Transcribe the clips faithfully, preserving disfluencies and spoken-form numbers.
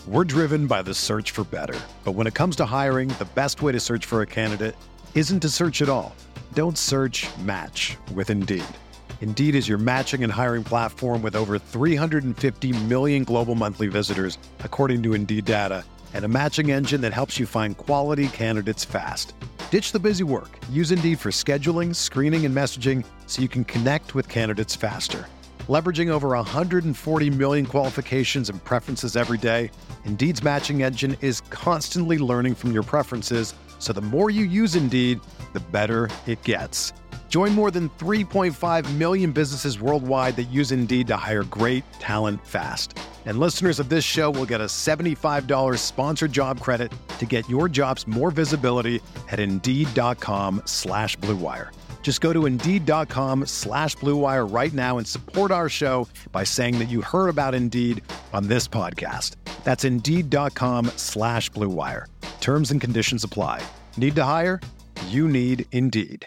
We're driven by the search for better. But when it comes to hiring, the best way to search for a candidate isn't to search at all. Don't search, match with Indeed. Indeed is your matching and hiring platform with over three hundred fifty million global monthly visitors, according to Indeed data, and a matching engine that helps you find quality candidates fast. Ditch the busy work. Use Indeed for scheduling, screening, and messaging so you can connect with candidates faster. Leveraging over one hundred forty million qualifications and preferences every day, Indeed's matching engine is constantly learning from your preferences, so the more you use Indeed, the better it gets. Join more than three point five million businesses worldwide that use Indeed to hire great talent fast. And listeners of this show will get a seventy-five dollars sponsored job credit to get your jobs more visibility at Indeed.com slash Blue Wire. Just go to Indeed.com slash Blue Wire right now and support our show by saying that you heard about Indeed on this podcast. That's Indeed.com slash Blue Wire. Terms and conditions apply. Need to hire? You need Indeed.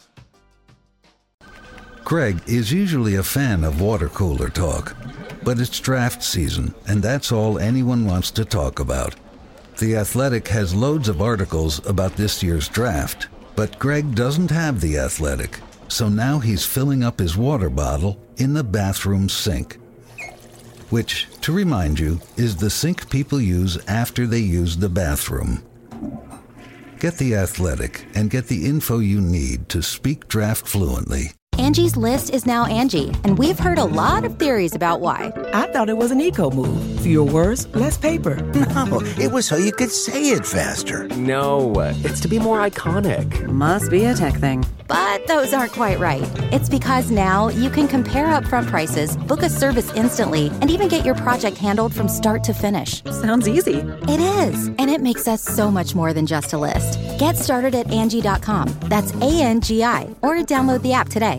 Craig is usually a fan of water cooler talk, but it's draft season, and that's all anyone wants to talk about. The Athletic has loads of articles about this year's draft, but Greg doesn't have The Athletic, so now he's filling up his water bottle in the bathroom sink. Which, to remind you, is the sink people use after they use the bathroom. Get The Athletic and get the info you need to speak draft fluently. Angie's List is now Angie, and we've heard a lot of theories about why. I thought it was an eco move. Fewer words, less paper. No, it was so you could say it faster. No, it's to be more iconic. Must be a tech thing. But those aren't quite right. It's because now you can compare upfront prices, book a service instantly, and even get your project handled from start to finish. Sounds easy. It is, and it makes us so much more than just a list. Get started at Angie dot com. That's A N G I, or download the app today.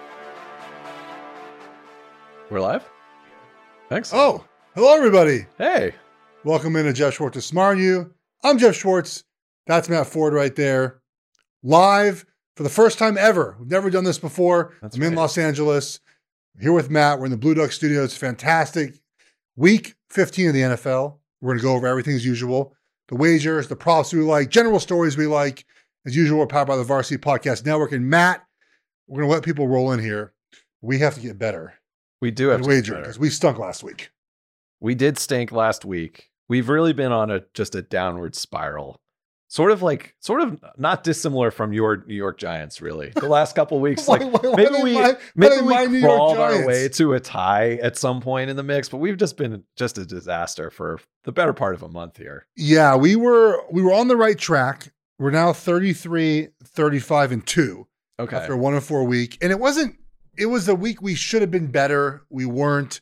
We're live? Thanks. Oh, hello, everybody. Hey. Welcome into Jeff Schwartz to Smart You. I'm Jeff Schwartz. That's Matt Ford right there. Live for the first time ever. We've never done this before. That's I'm right. in Los Angeles. I'm here with Matt. We're in the Blue Duck studio. It's fantastic. Week fifteen of the N F L. We're going to go over everything as usual. The wagers, the props we like, general stories we like. As usual, we're powered by the Varsity Podcast Network. And Matt, we're going to let people roll in here. We have to get better. We do have at to wagering because we stunk last week. We did stink last week. We've really been on a just a downward spiral. Sort of like, sort of not dissimilar from your New York Giants, really. The last couple of weeks, like Why- why- maybe why we my- maybe why my we New York crawled our Giants? way to a tie at some point in the mix, but we've just been just a disaster for the better part of a month here. Yeah, we were we were on the right track. We're now thirty-three, thirty-five, and two Okay. after a one and four week. And it wasn't, it was a week we should have been better. We weren't.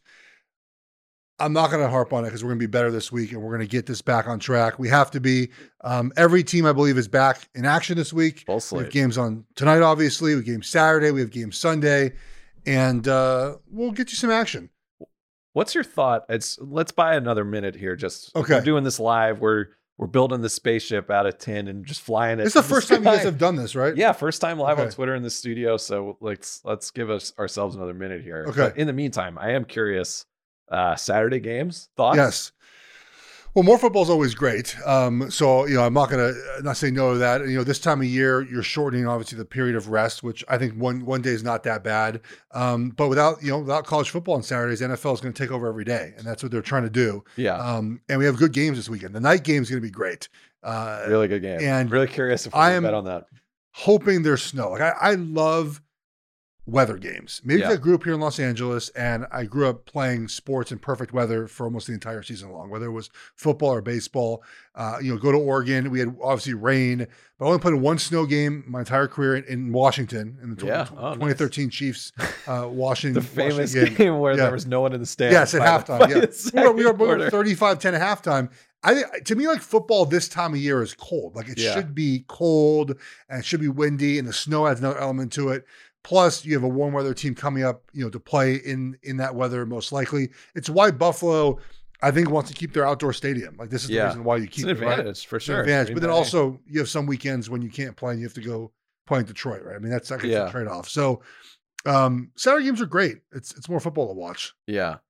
I'm not going to harp on it because we're going to be better this week and we're going to get this back on track. We have to be. Um, every team, I believe, is back in action this week. Full We slate. have games on tonight, obviously. We have games Saturday. We have games Sunday. And uh, we'll get you some action. What's your thought? It's let's buy another minute here. Just Okay. we're doing this live. We're we're building the spaceship out of tin and just flying it. It's the to first time you guys sky. have done this, right? Yeah, first time live on Okay. Twitter in the studio. So let's let's give us ourselves another minute here. Okay. But in the meantime, I am curious. Uh, Saturday games thoughts? Yes. Well, more football is always great. Um, so, you know, I'm not going to not say no to that. You know, this time of year, you're shortening, obviously, the period of rest, which I think one one day is not that bad. Um, but without, you know, without college football on Saturdays, N F L is going to take over every day. And that's what they're trying to do. Yeah. Um, and we have good games this weekend. The night game is going to be great. Uh, Really good game. and really curious if we I can am- bet on that. hoping there's snow. Like, I, I love weather games. Maybe Yeah. because I grew up here in Los Angeles and I grew up playing sports in perfect weather for almost the entire season long, whether it was football or baseball. Uh, you know, go to Oregon. We had obviously rain, but I only played one snow game my entire career in, in Washington in the tw- Yeah. Oh, nice. twenty thirteen Chiefs uh, Washington. The famous Washington game, where Yeah. there was no one in the stands. Yes, at by the- halftime. by Yeah, the we were, we were, second we were quarter. thirty-five ten at halftime. I think to me, like football this time of year is cold. Like it Yeah. should be cold and it should be windy, and the snow adds another element to it. Plus, you have a warm weather team coming up, you know, to play in in that weather most likely. It's why Buffalo, I think, wants to keep their outdoor stadium. Like this is Yeah. the reason why you It's keep an it. Right? advantage for It's an sure. advantage. Green But then Bay. also you have some weekends when you can't play and you have to go play in Detroit, right? I mean, that's like Yeah. a trade off. So um, Saturday games are great. It's it's more football to watch. Yeah.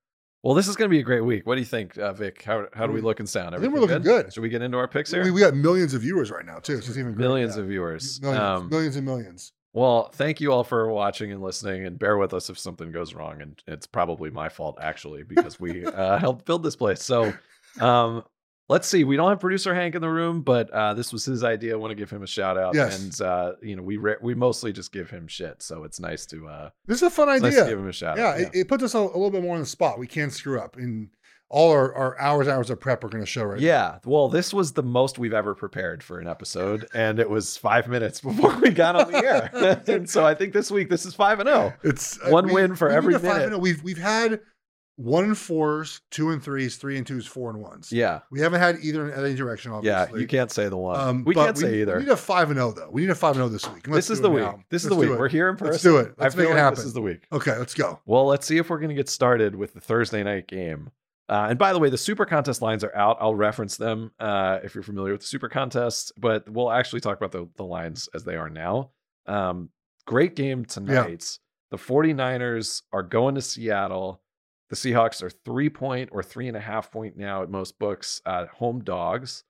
Well, this is going to be a great week. What do you think, uh, Vic? How how do we look in sound? I think we're looking good? good. Should we get into our picks here? We, we got millions of viewers right now too. So it's even great. Millions yeah. of viewers. Millions, Um, millions and millions. Well, thank you all for watching and listening, and bear with us if something goes wrong. And it's probably my fault, actually, because we uh, helped build this place. So um, let's see. We don't have producer Hank in the room, but uh, this was his idea. I want to give him a shout out. Yes. And, uh, you know, we re- we mostly just give him shit. So it's nice to, uh, This is a fun it's idea. nice to give him a shout yeah, out. It, it puts us a, a little bit more on the spot. We can't screw up. And all our, our hours, hours of prep are going to show right Yeah. Well, this was the most we've ever prepared for an episode, and it was five minutes before we got on the air. And so I think this week this is five and zero. It's uh, one we- win for we every need a five minute. and oh. We've we've had one and fours, two and threes, three and twos, four and ones. Yeah. We haven't had either in any direction. Yeah. Obviously. You can't say the one. Um, we but can't say either. We need a five and zero though. We need a five and zero this week. Let's This is do the it week. now. This is Let's the do week. it. We're here in person. Let's do it. Let's I feel make it like happen. This is the week. Okay, let's go. Well, let's see if we're going to get started with the Thursday night game. Uh, and by the way, the Super Contest lines are out. I'll reference them uh, if you're familiar with the Super Contest, but we'll actually talk about the, the lines as they are now. Um, great game tonight. The 49ers are going to Seattle. The Seahawks are three point or three and a half point now at most books, uh, home dogs.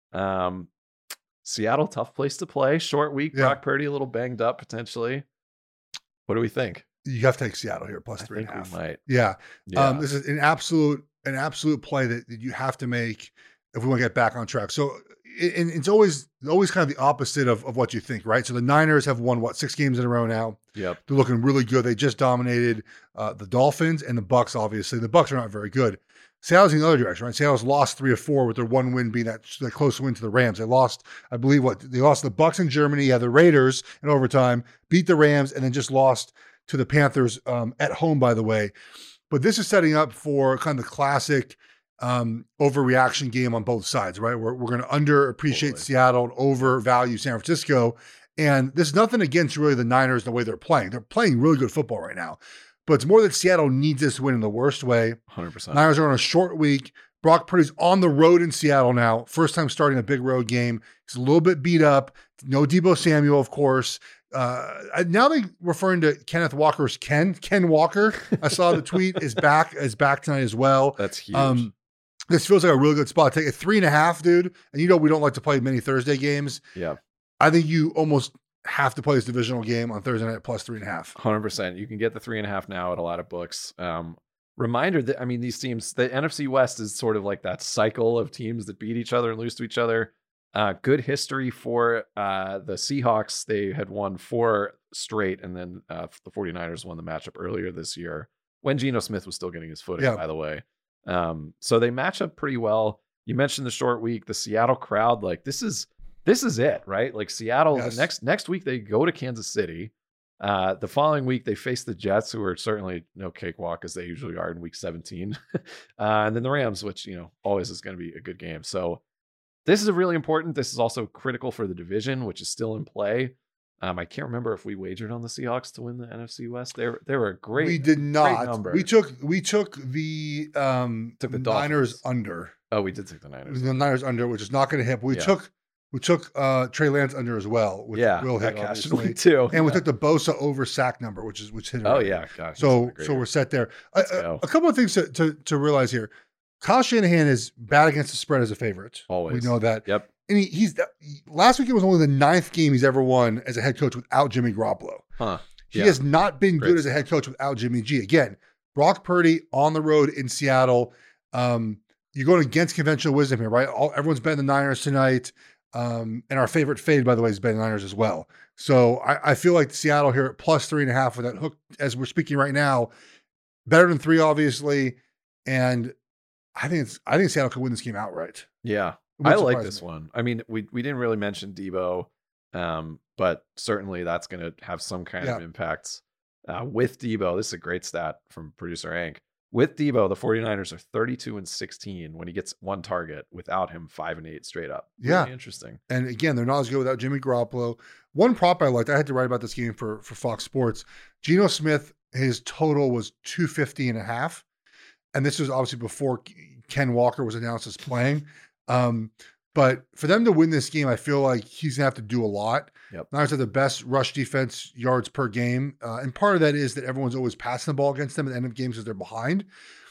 Um, Seattle, tough place to play. Short week. Yeah. Brock Purdy a little banged up potentially. What do we think? You have to take Seattle here plus I three and think a half. we might. Yeah. Yeah. Um, this is an absolute an absolute play that, that you have to make if we want to get back on track. So it, and it's always always kind of the opposite of, of what you think, right? So the Niners have won what six games in a row now. Yep. They're looking really good. They just dominated uh, the Dolphins and the Bucks. Obviously, the Bucks are not very good. Seattle's in the other direction, right? Seattle's lost three or four with their one win being that, that close win to the Rams. They lost, I believe, what they lost the Bucks in Germany. Yeah, the Raiders in overtime beat the Rams and then just lost to the Panthers um, at home, by the way. But this is setting up for kind of the classic um, overreaction game on both sides, right? We're, we're going to underappreciate Totally. Seattle and overvalue San Francisco. And there's nothing against really the Niners and the way they're playing. They're playing really good football right now. But it's more that Seattle needs this win in the worst way. one hundred percent. Niners are on a short week. Brock Purdy's on the road in Seattle now. First time starting a big road game. He's a little bit beat up. No Deebo Samuel, of course. Uh, now they referring to Kenneth Walker as Ken. Ken Walker. I saw the tweet is back is back tonight as well. That's huge. Um, this feels like a really good spot. Take a three and a half, dude. And you know we don't like to play many Thursday games. yeah. I think you almost have to play this divisional game on Thursday night plus three and a half. one hundred percent. You can get the three and a half now at a lot of books. Um, reminder that, I mean, these teams, the N F C West is sort of like that cycle of teams that beat each other and lose to each other. Uh, good history for uh, the Seahawks. They had won four straight, and then uh, the 49ers won the matchup earlier this year when Geno Smith was still getting his footing, Yeah. by the way. Um, so they match up pretty well. You mentioned the short week, the Seattle crowd, like this is, this is it, right? Like Seattle, Yes. the next, next week they go to Kansas City. Uh, the following week they face the Jets, who are certainly no cakewalk as they usually are in week seventeen. uh, and then the Rams, which, you know, always is going to be a good game. So this is a really important. This is also critical for the division, which is still in play. Um, I can't remember if we wagered on the Seahawks to win the N F C West. They were, they were a great. we did not. number. We took we took the um Took the Niners Dolphins. under. Oh, we did take the Niners. The Niners under, which is not going to hit. We Yeah. took we took uh Trey Lance under as well, which Yeah, will hit that cashed obviously. me too. And we Yeah. took the Bosa over sack number, which is which hit. Oh already. yeah, gosh. So so we're set there. A, Let's a- go. a couple of things to, to to realize here. Kyle Shanahan is bad against the spread as a favorite. Always. We know that. Yep. And he, he's last week it was only the ninth game he's ever won as a head coach without Jimmy Garoppolo. Huh. He Yeah. has not been Great good as a head coach without Jimmy G. Again, Brock Purdy on the road in Seattle. Um, you're going against conventional wisdom here, right? All, everyone's betting the Niners tonight. Um, and our favorite fade, by the way, is betting the Niners as well. So I, I feel like Seattle here at plus three and a half with that hook, as we're speaking right now, better than three, obviously. And I think it's I think Seattle could win this game outright. Yeah. It would I like surprise this me. one. I mean, we we didn't really mention Debo, um, but certainly that's going to have some kind of Yeah. impact. Uh, with Debo, this is a great stat from producer Hank. With Debo, the 49ers are thirty-two and sixteen when he gets one target. Without him, five and eight straight up. Really Yeah. interesting. And again, they're not as good without Jimmy Garoppolo. One prop I liked, I had to write about this game for, for Fox Sports. Geno Smith, his total was two fifty and a half. And this was obviously before Ken Walker was announced as playing. Um, but for them to win this game, I feel like he's going to have to do a lot. Yep. Niners have the best rush defense yards per game. Uh, and part of that is that everyone's always passing the ball against them at the end of games because they're behind.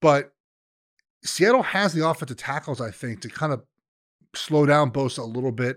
But Seattle has the offensive tackles, I think, to kind of slow down Bosa a little bit.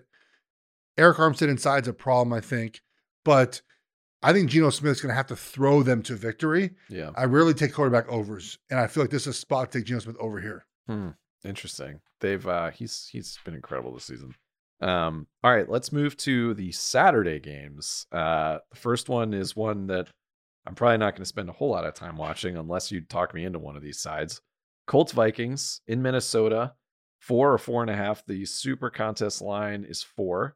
Eric Armstead inside's a problem, I think. But I think Geno Smith's going to have to throw them to victory. Yeah. I rarely take quarterback overs, and I feel like this is a spot to take Geno Smith over here. Hmm. Interesting. They've uh, he's he's been incredible this season. Um, all right, let's move to the Saturday games. Uh, the first one is one that I'm probably not going to spend a whole lot of time watching unless you talk me into one of these sides. Colts Vikings in Minnesota, four or four and a half. The super contest line is four.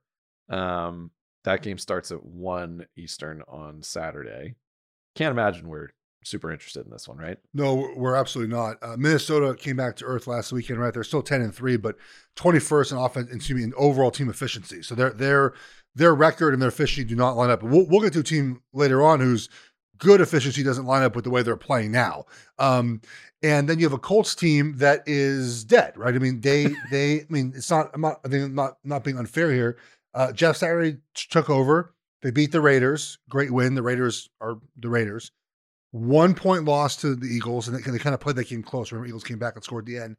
Um, that game starts at one Eastern on Saturday. Can't imagine we're super interested in this one, right? No, we're absolutely not. Uh, Minnesota came back to earth last weekend, right? They're still ten and three, but twenty-first in offense, excuse me, in overall team efficiency. So their their their record and their efficiency do not line up. We'll, we'll get to a team later on whose good efficiency doesn't line up with the way they're playing now. Um, and then you have a Colts team that is dead, right? I mean, they they. I mean, it's not. I'm not. I think I'm not not being unfair here. Uh, Jeff Saturday took over. They beat the Raiders. Great win. The Raiders are the Raiders. One point loss to the Eagles, and they, they kind of played that game close. Remember, Eagles came back and scored at the end.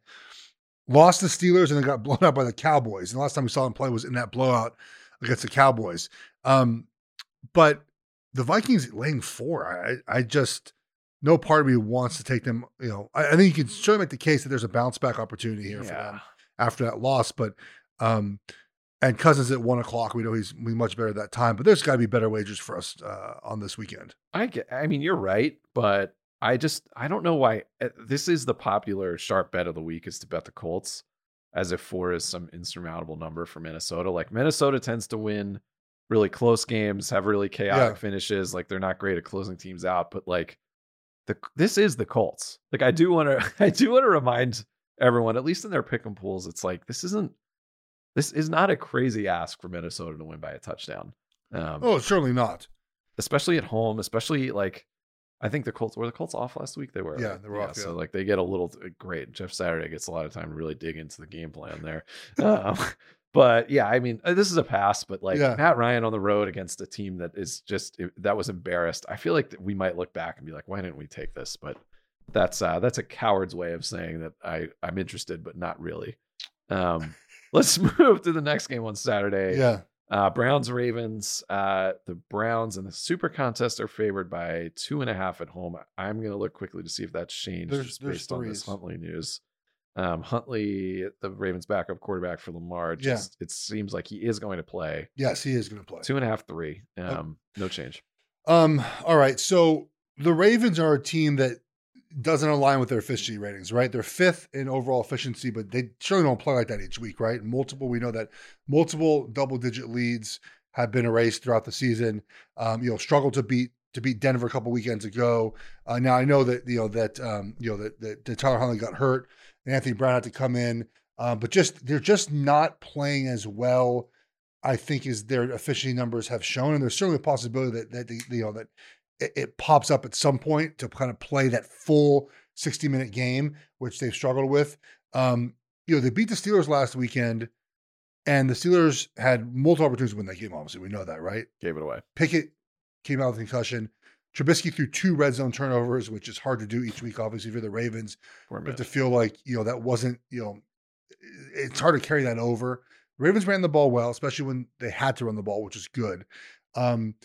Lost the Steelers, and then got blown out by the Cowboys. And the last time we saw them play was in that blowout against the Cowboys. Um, but the Vikings laying four, I, I just, no part of me wants to take them. You know, I, I think you can certainly make the case that there's a bounce back opportunity here Yeah. for them after that loss. But, um, and Cousins at one o'clock, we know he's much better at that time, but there's got to be better wagers for us uh, on this weekend. I get, I mean, you're right, but I just, I don't know why this is the popular sharp bet of the week is to bet the Colts as if four is some insurmountable number for Minnesota. Like Minnesota tends to win really close games, have really chaotic Yeah. finishes. Like they're not great at closing teams out, but like the, this is the Colts. Like I do want to, I do want to remind everyone, at least in their pick 'em pools, it's like, this isn't, This is not a crazy ask for Minnesota to win by a touchdown. Um, Oh, certainly not. especially at home, especially like, I think the Colts, were the Colts off last week? They were. Yeah, right? they were off, So yeah. like they get a little, great. Jeff Saturday gets a lot of time to really dig into the game plan there. um, but yeah, I mean, this is a pass, but like Yeah. Matt Ryan on the road against a team that is just, that was embarrassed. I feel like that we might look back and be like, why didn't we take this? But that's, uh, that's a coward's way of saying that I, I'm interested, but not really. Um, Let's move to the next game on Saturday. Yeah. Uh, Browns Ravens. Uh, the Browns in the Super Contest are favored by two and a half at home. I'm going to look quickly to see if that's changed There's- just there's based on this threes. Huntley news. Um, Huntley, the Ravens' backup quarterback for Lamar, just it seems like he is going to play. Yes, he is going to play. Two and a half, three. Um, no change. Um, all right. So the Ravens are a team that doesn't align with their efficiency ratings, right? They're fifth in overall efficiency, but they surely don't play like that each week, right? Multiple, we know that multiple double-digit leads have been erased throughout the season. Um, you know, struggled to beat to beat Denver a couple weekends ago. Uh, now I know that you know that um, you know that, that, that Tyler Huntley got hurt, and Anthony Brown had to come in, um, but just they're just not playing as well, I think, as their efficiency numbers have shown, and there's certainly a possibility that that the, you know that. It, it pops up at some point to kind of play that full sixty minute game, which they've struggled with. Um, you know, they beat the Steelers last weekend, and the Steelers had multiple opportunities to win that game. Obviously, we know that, right? Gave it away. Pickett came out with a concussion. Trubisky threw two red zone turnovers, which is hard to do each week, obviously, for the Ravens. Four But minutes. to feel like, you know, that wasn't, you know, it's hard to carry that over. The Ravens ran the ball well, especially when they had to run the ball, which is good. Um,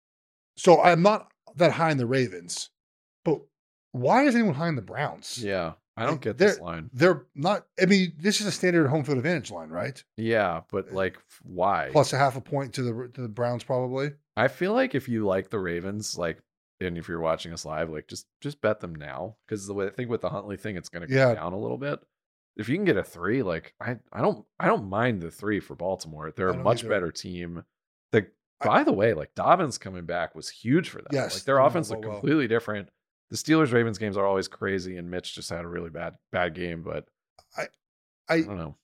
so I'm not that high in the Ravens, but why is anyone high in the Browns? Yeah, I don't Like, get they're- this line. They're not, I mean, this is a standard home field advantage line, right? Yeah, but like, why? Plus a half a point to the to the Browns, probably. I feel like if you like the Ravens, like, and if you're watching us live, like, just just bet them now because the way I think with the Huntley thing, it's going to come Yeah. down a little bit. If you can get a three, like, I I don't I don't mind the three for Baltimore. They're I a don't much either. better team. The I- by the way, like Dobbins coming back was huge for them. Yes, like their they ran offense the looked ball well. completely different. The Steelers Ravens games are always crazy, and Mitch just had a really bad bad game. But I- I I- don't know.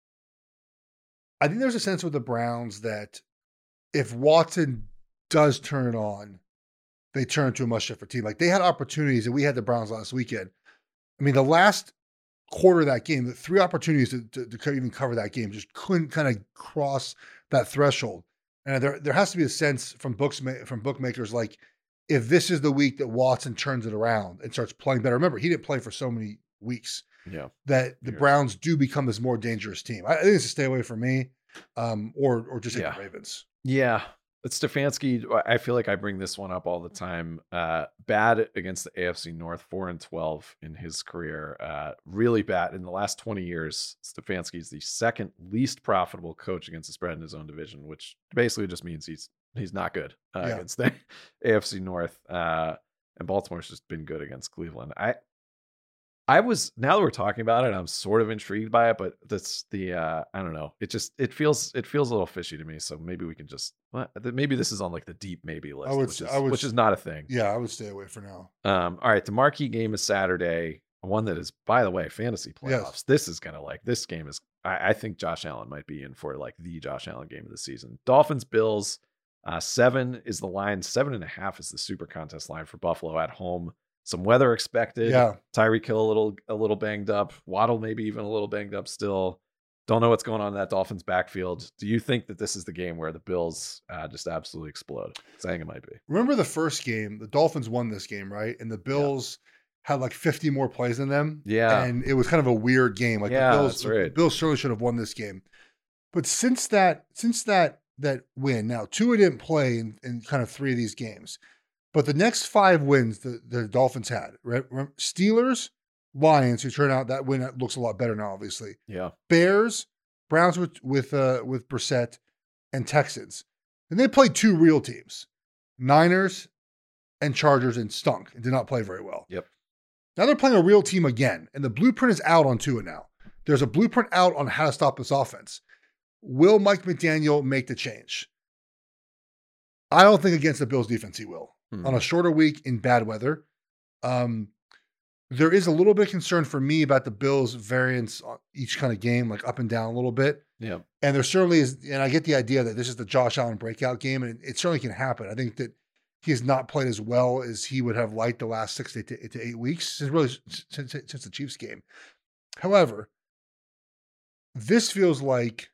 I think there's a sense with the Browns that if Watson does turn it on, they turn into a much different team. Like they had opportunities, and we had the Browns last weekend. I mean, the last quarter of that game, the three opportunities to, to, to even cover that game just couldn't kind of cross that threshold. And there, there has to be a sense from books from bookmakers like if this is the week that Watson turns it around and starts playing better. Remember, he didn't play for so many weeks. Yeah. That the Years. Browns do become this more dangerous team. I, I think it's a stay away from me, um, or or just take Yeah. the Ravens. Yeah. But Stefanski, I feel like I bring this one up all the time. Uh, bad against the A F C North, four and twelve in his career. Uh, really bad in the last twenty years. Stefanski is the second least profitable coach against the spread in his own division, which basically just means he's he's not good uh, Yeah. against the A F C North. Uh, and Baltimore's just been good against Cleveland. I I was now that we're talking about it, I'm sort of intrigued by it, but that's the uh I don't know. It just it feels it feels a little fishy to me. So maybe we can just well, maybe this is on like the deep maybe list, I would which say- is I would which s- is not a thing. Yeah, I would stay away for now. Um, all right, the marquee game is Saturday. One that is, by the way, fantasy playoffs. Yes. This is gonna like this game is. I, I think Josh Allen might be in for like the Josh Allen game of the season. Dolphins Bills. Uh, seven is the line. Seven and a half is the super contest line for Buffalo at home. Some weather expected. Yeah. Tyreek Hill a little a little banged up. Waddle maybe even a little banged up still. Don't know what's going on in that Dolphins backfield. Do you think that this is the game where the Bills uh, just absolutely explode? 'Cause I think it might be. Remember the first game? The Dolphins won this game, right? And the Bills had like fifty more plays than them. Yeah. And it was kind of a weird game. Like Yeah, the Bills, that's right. the Bills certainly should have won this game. But since that, since that that win, now Tua didn't play in, in kind of three of these games. But the next five wins the, the Dolphins had, right? Remember, Steelers, Lions, who turned out that win looks a lot better now, obviously. Yeah. Bears, Browns with with uh, with Brissett, and Texans. And they played two real teams, Niners and Chargers, and stunk and did not play very well. Yep. Now they're playing a real team again, and the blueprint is out on Tua now. There's a blueprint out on how to stop this offense. Will Mike McDaniel make the change? I don't think against the Bills defense he will. Hmm. On a shorter week in bad weather. Um, there is a little bit of concern for me about the Bills' variance on each kind of game, like up and down a little bit. Yeah. And there certainly is, and I get the idea that this is the Josh Allen breakout game, and it certainly can happen. I think that he has not played as well as he would have liked the last six to eight, to, to eight weeks, since really since, since the Chiefs game. However, this feels like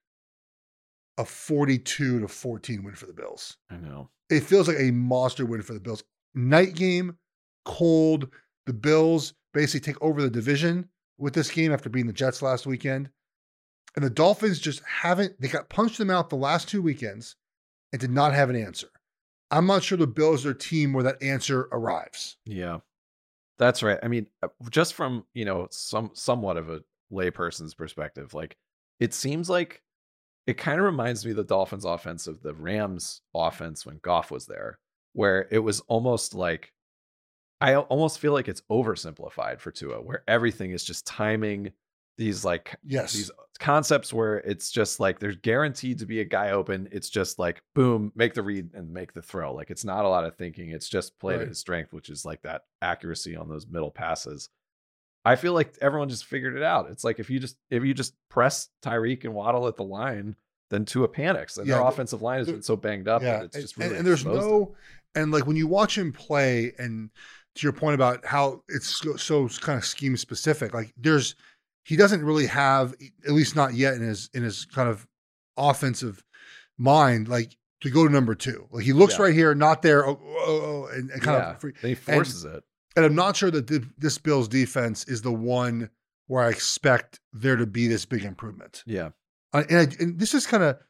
a forty-two to fourteen win for the Bills. I know. It feels like a monster win for the Bills. Night game, cold. The Bills basically take over the division with this game after beating the Jets last weekend. And the Dolphins just haven't, they got punched them out the last two weekends and did not have an answer. I'm not sure the Bills are a team where that answer arrives. Yeah, that's right. I mean, uh, just from, you know, some somewhat of a layperson's perspective, like it seems like it kind of reminds me of the Dolphins offense of the Rams offense when Goff was there, where it was almost like, I almost feel like it's oversimplified for Tua, where everything is just timing these like Yes. these concepts where it's just like there's guaranteed to be a guy open. It's just like boom, make the read and make the throw. Like it's not a lot of thinking. It's just play to Right. his strength, which is like that accuracy on those middle passes. I feel like everyone just figured it out. It's like if you just if you just press Tyreek and Waddle at the line, then Tua panics, and Yeah, their the- offensive line has the- been so banged up Yeah. that it's just and, really and there's exposed no, them. and like when you watch him play, and to your point about how it's so, so kind of scheme specific, like there's, he doesn't really have, at least not yet in his, in his kind of offensive mind, like to go to number two. Like he looks Yeah. right here, not there, oh, oh, oh, and, and kind Yeah, of free. then he forces it. And I'm not sure that th- this Bills defense is the one where I expect there to be this big improvement. Yeah. Uh, and, I, and this is kind of,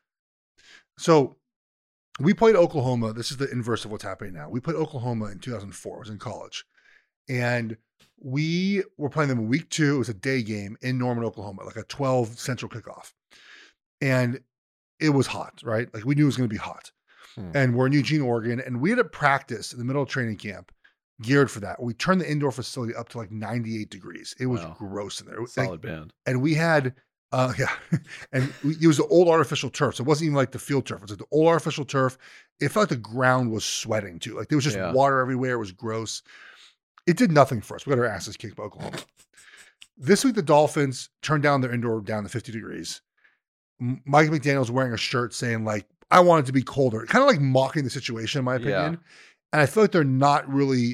so we played Oklahoma. This is the inverse of what's happening now. We played Oklahoma in two thousand four. I was in college. And we were playing them in week two. It was a day game in Norman, Oklahoma, like a twelve central kickoff. And it was hot, right? Like we knew it was going to be hot. Hmm. And we're in Eugene, Oregon. And we had a practice in the middle of training camp geared for that. We turned the indoor facility up to like ninety-eight degrees. It was Wow. gross in there. It was like- Solid band. and we had uh yeah and we, it was the old artificial turf, so it wasn't even like the field turf. It was like the old artificial turf. It felt like the ground was sweating too, like there was just Yeah. water everywhere. It was gross. It did nothing for us. We got our asses kicked by Oklahoma. This week the Dolphins turned down their indoor down to fifty degrees. M- Mike McDaniel's wearing a shirt saying like, I want it to be colder, kind of like mocking the situation in my opinion. Yeah. And I feel like they're not really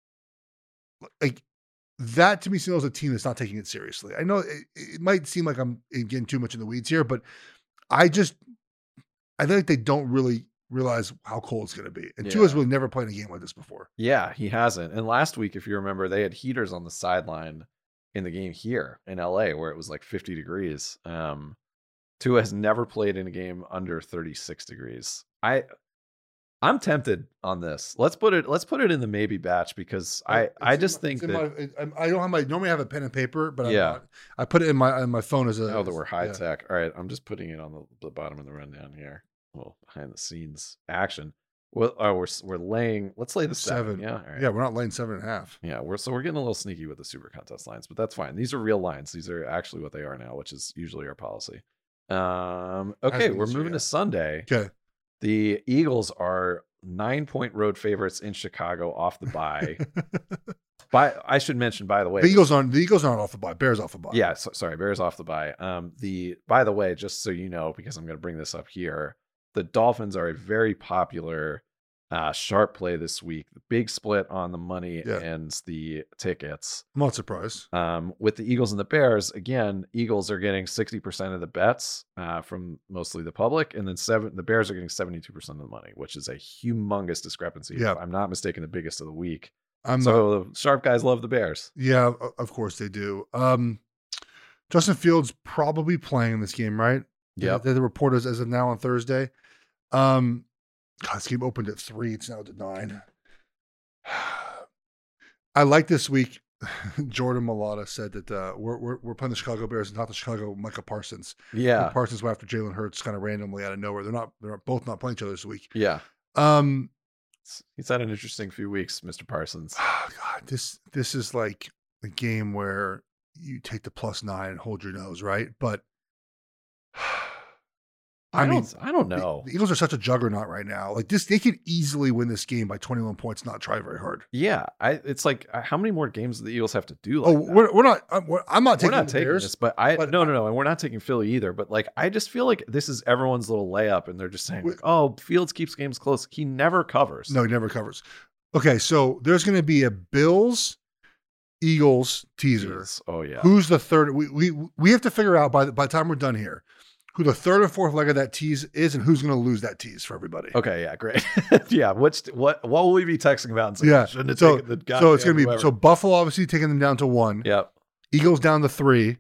like, that to me signals a team that's not taking it seriously. I know it, it might seem like I'm getting too much in the weeds here, but I just, I think they don't really realize how cold it's going to be. And Yeah. Tua's really never played a game like this before. Yeah, he hasn't. And last week, if you remember, they had heaters on the sideline in the game here in L A where it was like fifty degrees. Um, Tua has never played in a game under thirty-six degrees. I I'm tempted on this. Let's put it. Let's put it in the maybe batch because I, It's I in just my- think it's in that my, I I don't have my normally I have a pen and paper, but I'm Yeah. not, I put it in my on my phone as a. now that we're high yeah. tech. All right, I'm just putting it on the, the bottom of the rundown here. Well, behind the scenes action. Well, oh, we're we're laying. Let's lay the seven. Seven. Yeah, all right. Yeah, we're not laying seven and a half. Yeah, we're so we're getting a little sneaky with the super contest lines, but that's fine. These are real lines. These are actually what they are now, which is usually our policy. Um, okay, been we're this year, moving yeah. to Sunday. Okay. The Eagles are nine point road favorites in Chicago off the bye. by I should mention, by the way, The Eagles aren't the Eagles aren't off the bye. Bears off the bye. yeah, so, sorry, Bears off the bye. Um, the by the way, just so you know, because I'm going to bring this up here, the Dolphins are a very popular uh, sharp play this week. The big split on the money Yeah. and the tickets. I'm not surprised. Um, with the Eagles and the Bears, again, Eagles are getting sixty percent of the bets uh, from mostly the public, and then seven. The Bears are getting seventy-two percent of the money, which is a humongous discrepancy. Yeah. If I'm not mistaken, the biggest of the week. I'm not. So the sharp guys love the Bears. Yeah, o- of course they do. Um, Justin Fields probably playing this game, right? Yep. They're the reporters as of now on Thursday. Um, God, this game opened at three. It's now at nine. I like this week. Jordan Mailata said that uh, we're, we're we're playing the Chicago Bears and not the Chicago Micah Parsons. Yeah. Micah Parsons went after Jalen Hurts kind of randomly out of nowhere. They're not. They're both not playing each other this week. Yeah. Um, He's had an interesting few weeks, Mister Parsons. oh God, this this is like a game where you take the plus nine and hold your nose, right? But I, I, mean, don't, I don't the- know. The, Eagles are such a juggernaut right now. Like this, they could easily win this game by twenty-one points. Not try very hard. Yeah, I. It's like uh, how many more games do the Eagles have to do? Like oh, that? we're, we're not. I'm, we're, I'm not We're taking not the taking Bears. this, but I but no no no, and we're not taking Philly either. But like, I just feel like this is everyone's little layup, and they're just saying, like, "Oh, Fields keeps games close. He never covers." No, he never covers. Okay, so there's going to be a Bills Eagles teaser. Jeez. Oh yeah. Who's the third? We we we have to figure out by the, by the time we're done here who the third and fourth leg of that tease is and who's going to lose that tease for everybody. Okay, yeah, great. yeah, what's what what will we be texting about? And saying, Yeah, shouldn't have so taken the so it's goddamn going to be whoever. so Buffalo obviously taking them down to one. Yep. Eagles down to three.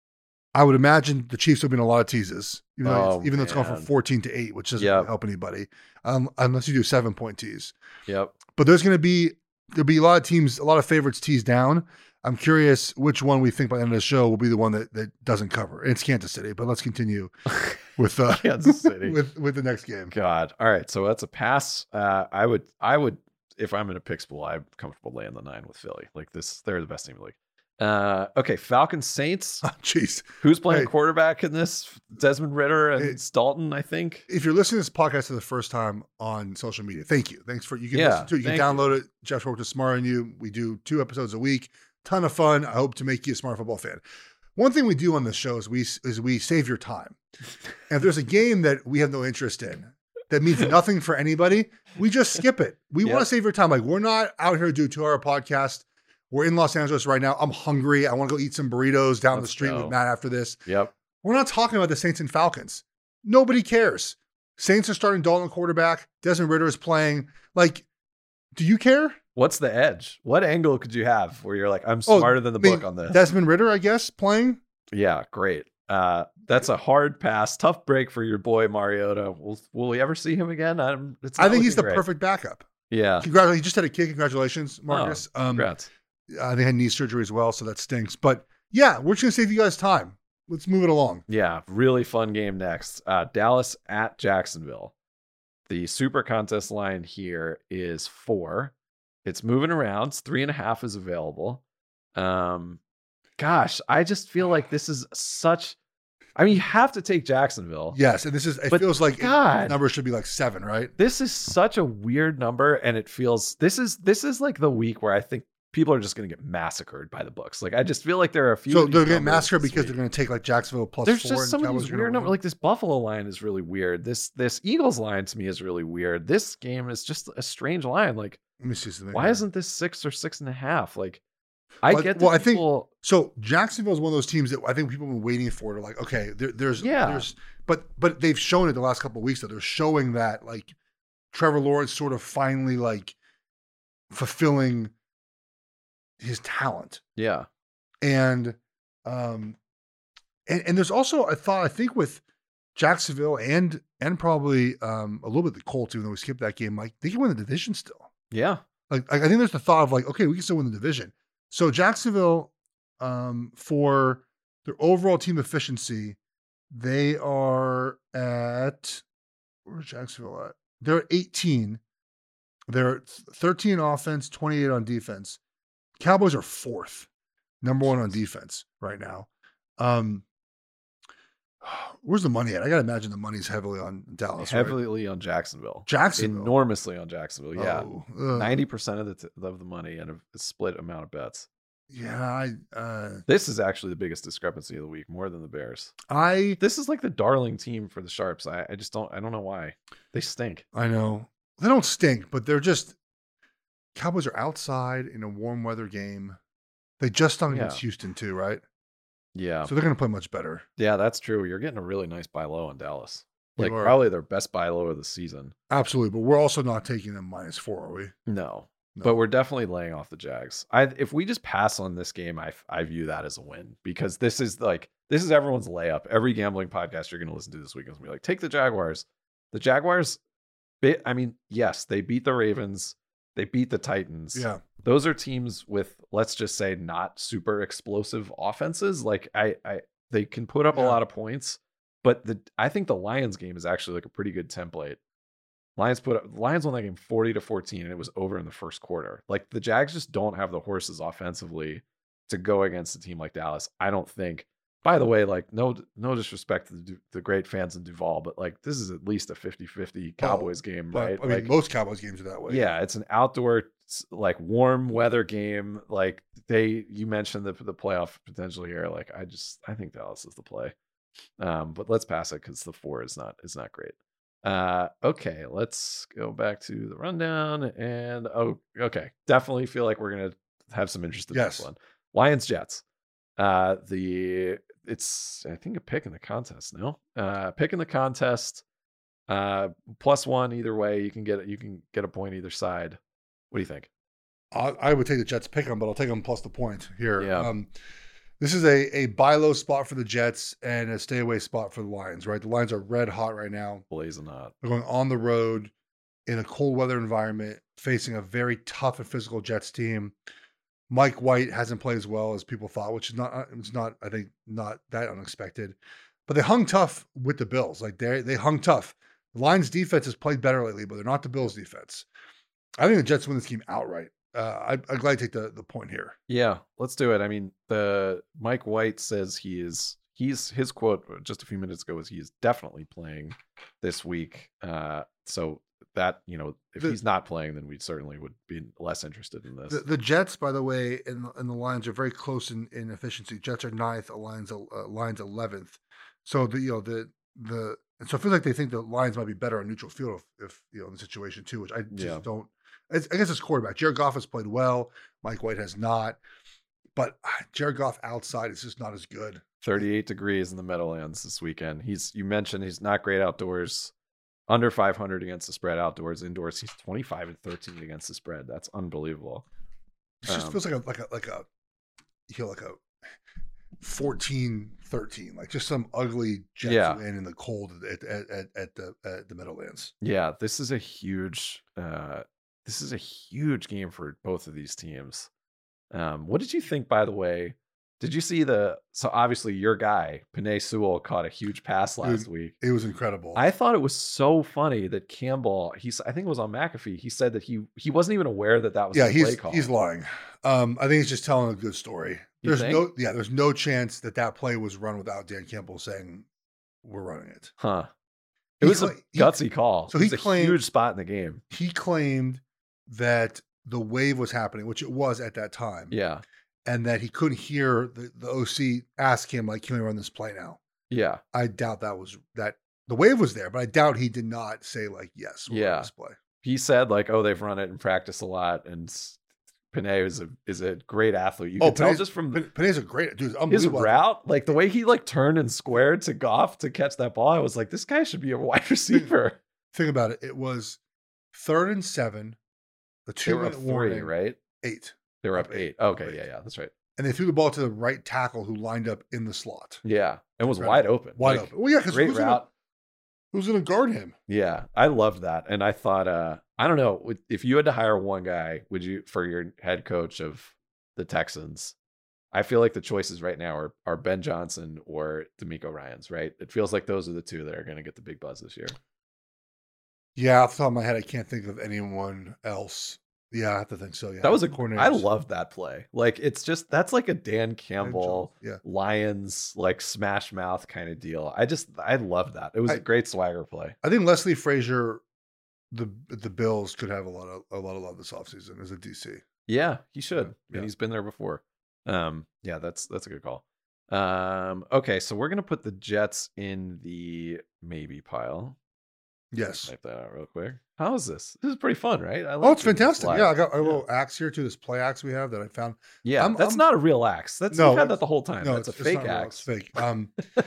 I would imagine the Chiefs have been a lot of teases, even though, Oh, it's, even though it's gone from man. fourteen to eight, which doesn't Yep. really help anybody, um, unless you do seven point tease. Yep. But there's going to be there'll be a lot of teams, a lot of favorites teased down. I'm curious which one we think by the end of the show will be the one that, that doesn't cover. It's Kansas City, but let's continue with uh, Kansas City. with with the next game. God. All right. So that's a pass. Uh, I would, I would, if I'm in a pick spool, I'm comfortable laying the nine with Philly. Like this, they're the best team in the league. Uh, okay. Falcons Saints. Oh, jeez. Who's playing Hey. quarterback in this? Desmond Ritter and Hey. Dalton, I think. If you're listening to this podcast for the first time on social media, thank you. Thanks for you can Yeah, listen to it. You can thank download it. Jeff worked with Smart on You. We do two episodes a week. Ton of fun. I hope to make you a smart football fan. One thing we do on this show is we is we save your time. And if there's a game that we have no interest in that means nothing for anybody, we just skip it. We Yep. want to save your time. Like we're not out here to do a two-hour podcast. We're in Los Angeles right now. I'm hungry. I want to go eat some burritos down the Let's street go. with Matt after this. Yep. We're not talking about the Saints and Falcons. Nobody cares. Saints are starting Dalton quarterback. Desmond Ritter is playing. Like, do you care? What's the edge? What angle could you have where you're like, I'm Oh, smarter than the I mean, book on this? Desmond Ritter, I guess, playing. Yeah, great. Uh, that's a hard pass, tough break for your boy Mariota. Will Will we ever see him again? I'm, it's I not think he's the looking great. perfect backup. Yeah, Congratulations. He just had a kid. Congratulations, Marcus. um, congrats. uh, they had knee surgery as well, so that stinks. But yeah, we're just going to save you guys time. Let's move it along. Yeah, really fun game next. Uh, Dallas at Jacksonville. The super contest line here is four. It's moving around. It's three and a half is available. Um, gosh, I just feel like this is such. I mean, you have to take Jacksonville. Yes, and this is, it But feels like God. the number should be like seven, right? This is such a weird number, and it feels this is this is like the week where I think people are just going to get massacred by the books. Like I just feel like there are a few. So of these they're getting numbers massacred this because week. they're going to take like Jacksonville plus There's four. just and some of Cowboys these are gonna weird numbers. win. Like this Buffalo line is really weird. This this Eagles line to me is really weird. This game is just a strange line. Like Let me see something. why here. isn't this six or six and a half? Like I Well, get. well, that I think- people, So Jacksonville is one of those teams that I think people have been waiting for. To like, okay, there, there's, Yeah. there's, but but they've shown it the last couple of weeks that they're showing that like Trevor Lawrence sort of finally like fulfilling his talent, yeah, And, um, and, and there's also a thought, I think, with Jacksonville and and probably um, a little bit the Colts, even though we skipped that game, like they can win the division still. Yeah. Like I think there's the thought of like, okay, we can still win the division. So Jacksonville, um, for their overall team efficiency, they are at, where's Jacksonville at? They're at eighteen. They're at thirteen offense, twenty-eight on defense. Cowboys are fourth, number one on defense right now. Um, where's the money at? I got to imagine the money's heavily on Dallas. Heavily right? on Jacksonville. Jacksonville. Enormously on Jacksonville. Yeah. Oh, ninety percent of the, t- of the money and a split amount of bets. Yeah. I, uh, this is actually the biggest discrepancy of the week, more than the Bears. I, this is like the darling team for the Sharps. I, I just don't, I don't know why. They stink. I know. They don't stink, but they're just, Cowboys are outside in a warm weather game. They just stung against Yeah. Houston too, right? Yeah. So they're going to play much better. Yeah, that's true. You're getting a really nice buy low on Dallas. You Like are. probably their best buy low of the season. Absolutely. But we're also not taking them minus four, are we? No. No. But we're definitely laying off the Jags. I if we just pass on this game, I I view that as a win because this is like this is everyone's layup. Every gambling podcast you're going to listen to this week is going to be like, take the Jaguars. The Jaguars, bit. I mean, yes, they beat the Ravens. They beat the Titans. Yeah. Those are teams with, let's just say, not super explosive offenses. Like I, I they can put up Yeah. a lot of points, but the I think the Lions game is actually like a pretty good template. Lions put up, Lions won that game forty to fourteen, and it was over in the first quarter. Like the Jags just don't have the horses offensively to go against a team like Dallas. I don't think. By the way, like no no disrespect to the, the great fans in Duval, but like this is at least a fifty-fifty Cowboys Oh, game, But, right? I mean, like, most Cowboys games are that way. yeah, it's an outdoor, like warm weather game. Like they, you mentioned the the playoff potential here. Like I just, I think Dallas is the play. Um, but let's pass it because the four is not is not great. Uh, okay, let's go back to the rundown and oh, okay, definitely feel like we're gonna have some interest in Yes. this one. Lions Jets. Uh, the it's I think a pick in the contest. No, uh, pick in the contest. Uh, plus one either way. You can get you can get a point either side. What do you think? I, I would take the Jets pick them, but I'll take them plus the point here. Yeah. Um, this is a, a buy low spot for the Jets and a stay away spot for the Lions, right? The Lions are red hot right now. Blazing hot. They're going on the road in a cold weather environment, facing a very tough and physical Jets team. Mike White hasn't played as well as people thought, which is not, it's not, I think, not that unexpected. But they hung tough with the Bills. Like they they hung tough. The Lions defense has played better lately, but they're not the Bills defense. I think the Jets win this game outright. Uh, I, I'm glad to take the, the point here. Yeah, let's do it. I mean, the Mike White says he is he's his quote just a few minutes ago was he is definitely playing this week. Uh, so that, you know, if The- he's not playing, then we certainly would be less interested in this. The, the Jets, by the way, and the, and the Lions are very close in, in efficiency. Jets are ninth, the Lions uh, Lions eleventh. So the you know the the and so it feels like they think the Lions might be better on neutral field if, if you know in the situation too, which I just Yeah. don't. It's, I guess it's quarterback. Jared Goff has played well. Mike White has not, but ah, Jared Goff outside is just not as good. thirty-eight degrees in the Meadowlands this weekend. He's you mentioned he's not great outdoors. Under five hundred against the spread outdoors. Indoors, he's twenty-five and thirteen against the spread. That's unbelievable. It just Um, feels like a like a like a you know like a fourteen thirteen, like just some ugly Jets Yeah. win in the cold at at, at, at the at the Meadowlands. Yeah, this is a huge uh this is a huge game for both of these teams. Um, what did you think, by the way? Did you see the so obviously your guy, Penei Sewell, caught a huge pass last Dude, week. It was incredible. I thought it was so funny that Campbell, he's I think it was on McAfee, he said that he he wasn't even aware that that was yeah, the play he's call. he's lying. Um, I think he's just telling a good story. You There's think? no yeah, there's no chance that that play was run without Dan Campbell saying we're running it. Huh. It He was a cla- he- gutsy call. so it he was a claimed- huge spot in the game. He claimed that the wave was happening, which it was at that time. Yeah. And that he couldn't hear the, the O C ask him, like, can we run this play now? Yeah. I doubt that was that the wave was there, but I doubt he did not say, like, yes, we'll run Yeah. this play. He said like, oh, they've run it in practice a lot, and Penei is a is a great athlete. You Oh, can tell Penei's- just from Pen- Penei's a great dude. his Unbelievable. route, like the way he like turned and squared to Goff to catch that ball. I was like, this guy should be a wide receiver. Think about it. It was third and seven. The They two were up minute three, warning. right? Eight. They were up Up eight. eight. Okay, Up yeah, eight. yeah, that's right. and they threw the ball to the right tackle who lined up in the slot. Yeah, and was Right. wide open. Wide Like, open. Well, yeah, because great who's route. gonna, who's gonna guard him? Yeah, I loved that, and I thought, uh, I don't know, if you had to hire one guy, would you for your head coach of the Texans? I feel like the choices right now are are Ben Johnson or D'Amico Ryans. Right? It feels like those are the two that are going to get the big buzz this year. Yeah, off the top of my head, I can't think of anyone else. Yeah, I have to think so. Yeah, That was a coordinator. I love that play. Like it's just that's like a Dan Campbell, Yeah. Lions like smash mouth kind of deal. I just I love that. It was I- a great swagger play. I think Leslie Frazier, the the Bills could have a lot of a lot of love this offseason as a D C. Yeah, he should. Yeah. And he's been there before. Um, yeah, that's that's a good call. Um, okay, so we're gonna put the Jets in the maybe pile. Yes. Type that out real quick. How is this? This is pretty fun, right? I Oh, like it's doing this fantastic. live. Yeah, I got a little axe here too. This play axe we have that I found. Yeah, I'm- that's I'm- not a real axe. That's No, we've had it's- that the whole time. No, that's a it's, it's fake not real, axe. It's fake. Um,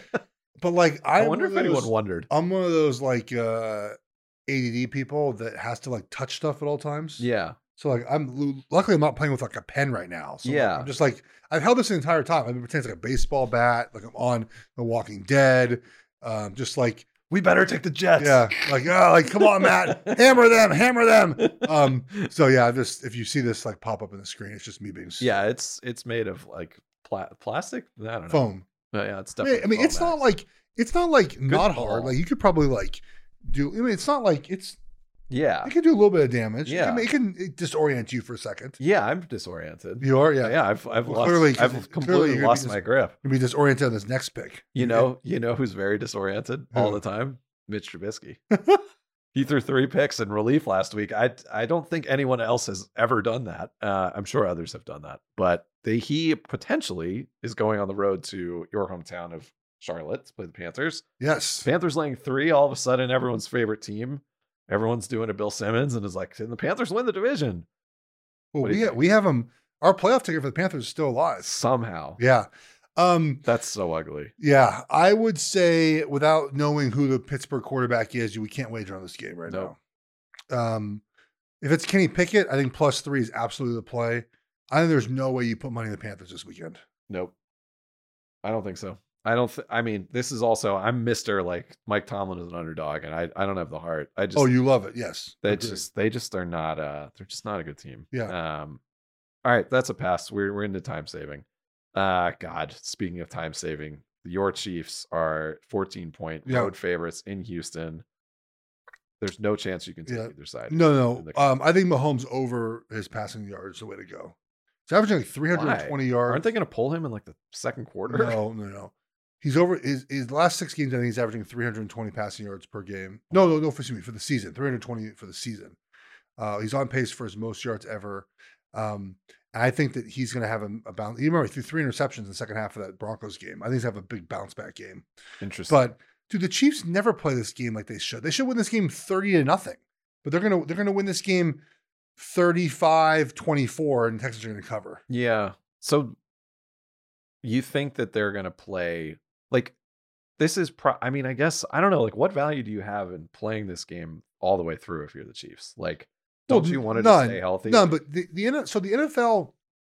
but like I, I wonder if anyone wondered. I'm one of those like uh, A D D people that has to like touch stuff at all times. Yeah. So like I'm luckily I'm not playing with like a pen right now. So like, Yeah. I'm just like I've held this the entire time. I've been pretending it's like a baseball bat. Like I'm on The Walking Dead. Um, just like We better take the Jets. yeah, like oh, like come on, Matt, hammer them, hammer them. Um, so yeah, just if you see this like pop up in the screen, it's just me being Yeah, it's it's made of like pla- plastic. I don't know. foam. But yeah, it's I definitely. mean, I mean, foam it's not axe. like it's not like not call. hard. Like you could probably like do. I mean, it's not like it's. Yeah, It can do a little bit of damage. Yeah. I mean, it can disorient you for a second. yeah. I'm disoriented. You are, yeah. yeah. I've I've Well, lost. clearly- 'cause I've clearly completely you're gonna be lost dis- my grip. You'll be disoriented on this next pick. You know, you know who's very disoriented all Who? the time? Mitch Trubisky. He threw three picks in relief last week. I I don't think anyone else has ever done that. Uh, I'm sure others have done that, but they, he potentially is going on the road to your hometown of Charlotte to play the Panthers. Yes. Panthers laying three. All of a sudden, everyone's favorite team. Everyone's doing a Bill Simmons and is like, "Can the Panthers win the division?" Well, What do we you ha- think? we have them. Our playoff ticket for the Panthers is still alive. Somehow, Yeah. Um. that's so ugly. Yeah. I would say without knowing who the Pittsburgh quarterback is, we can't wager on this game right Nope. now. Um. If it's Kenny Pickett, I think plus three is absolutely the play. I think there's no way you put money on the Panthers this weekend. Nope. I don't think so. I don't. Th- I mean, this is also. I'm Mister Like Mike Tomlin is an underdog, and I. I don't have the heart. I just. Oh, you love it. Yes. They Agreed. just. They just are not. Uh. They're just not a good team. Yeah. Um. All right, that's a pass. We're we're into time saving. Uh. God. Speaking of time saving, your Chiefs are fourteen point Yeah. road favorites in Houston. There's no chance you can take Yeah. either side. No, in no. the- Um, I think Mahomes over his passing yards is the way to go. He's averaging like three hundred twenty Why? yards. Aren't they going to pull him in like the second quarter? No, no, no. He's over his, his last six games. I think he's averaging three hundred twenty passing yards per game. No, no, no. For, excuse me, for the season, three hundred twenty for the season. Uh, he's on pace for his most yards ever. Um, and I think that he's going to have a, a bounce. You remember he threw three interceptions in the second half of that Broncos game. I think he's going to have a big bounce back game. Interesting. But dude, the Chiefs never play this game like they should. They should win this game thirty to nothing. But they're gonna they're gonna win this game thirty-five twenty-four, and the Texans are gonna cover. Yeah. So you think that they're going to play like this is pro- I mean, I guess I don't know, like what value do you have in playing this game all the way through if you're the Chiefs? Like don't Well, you want to none, stay healthy? None, but the, the N- so the N F L,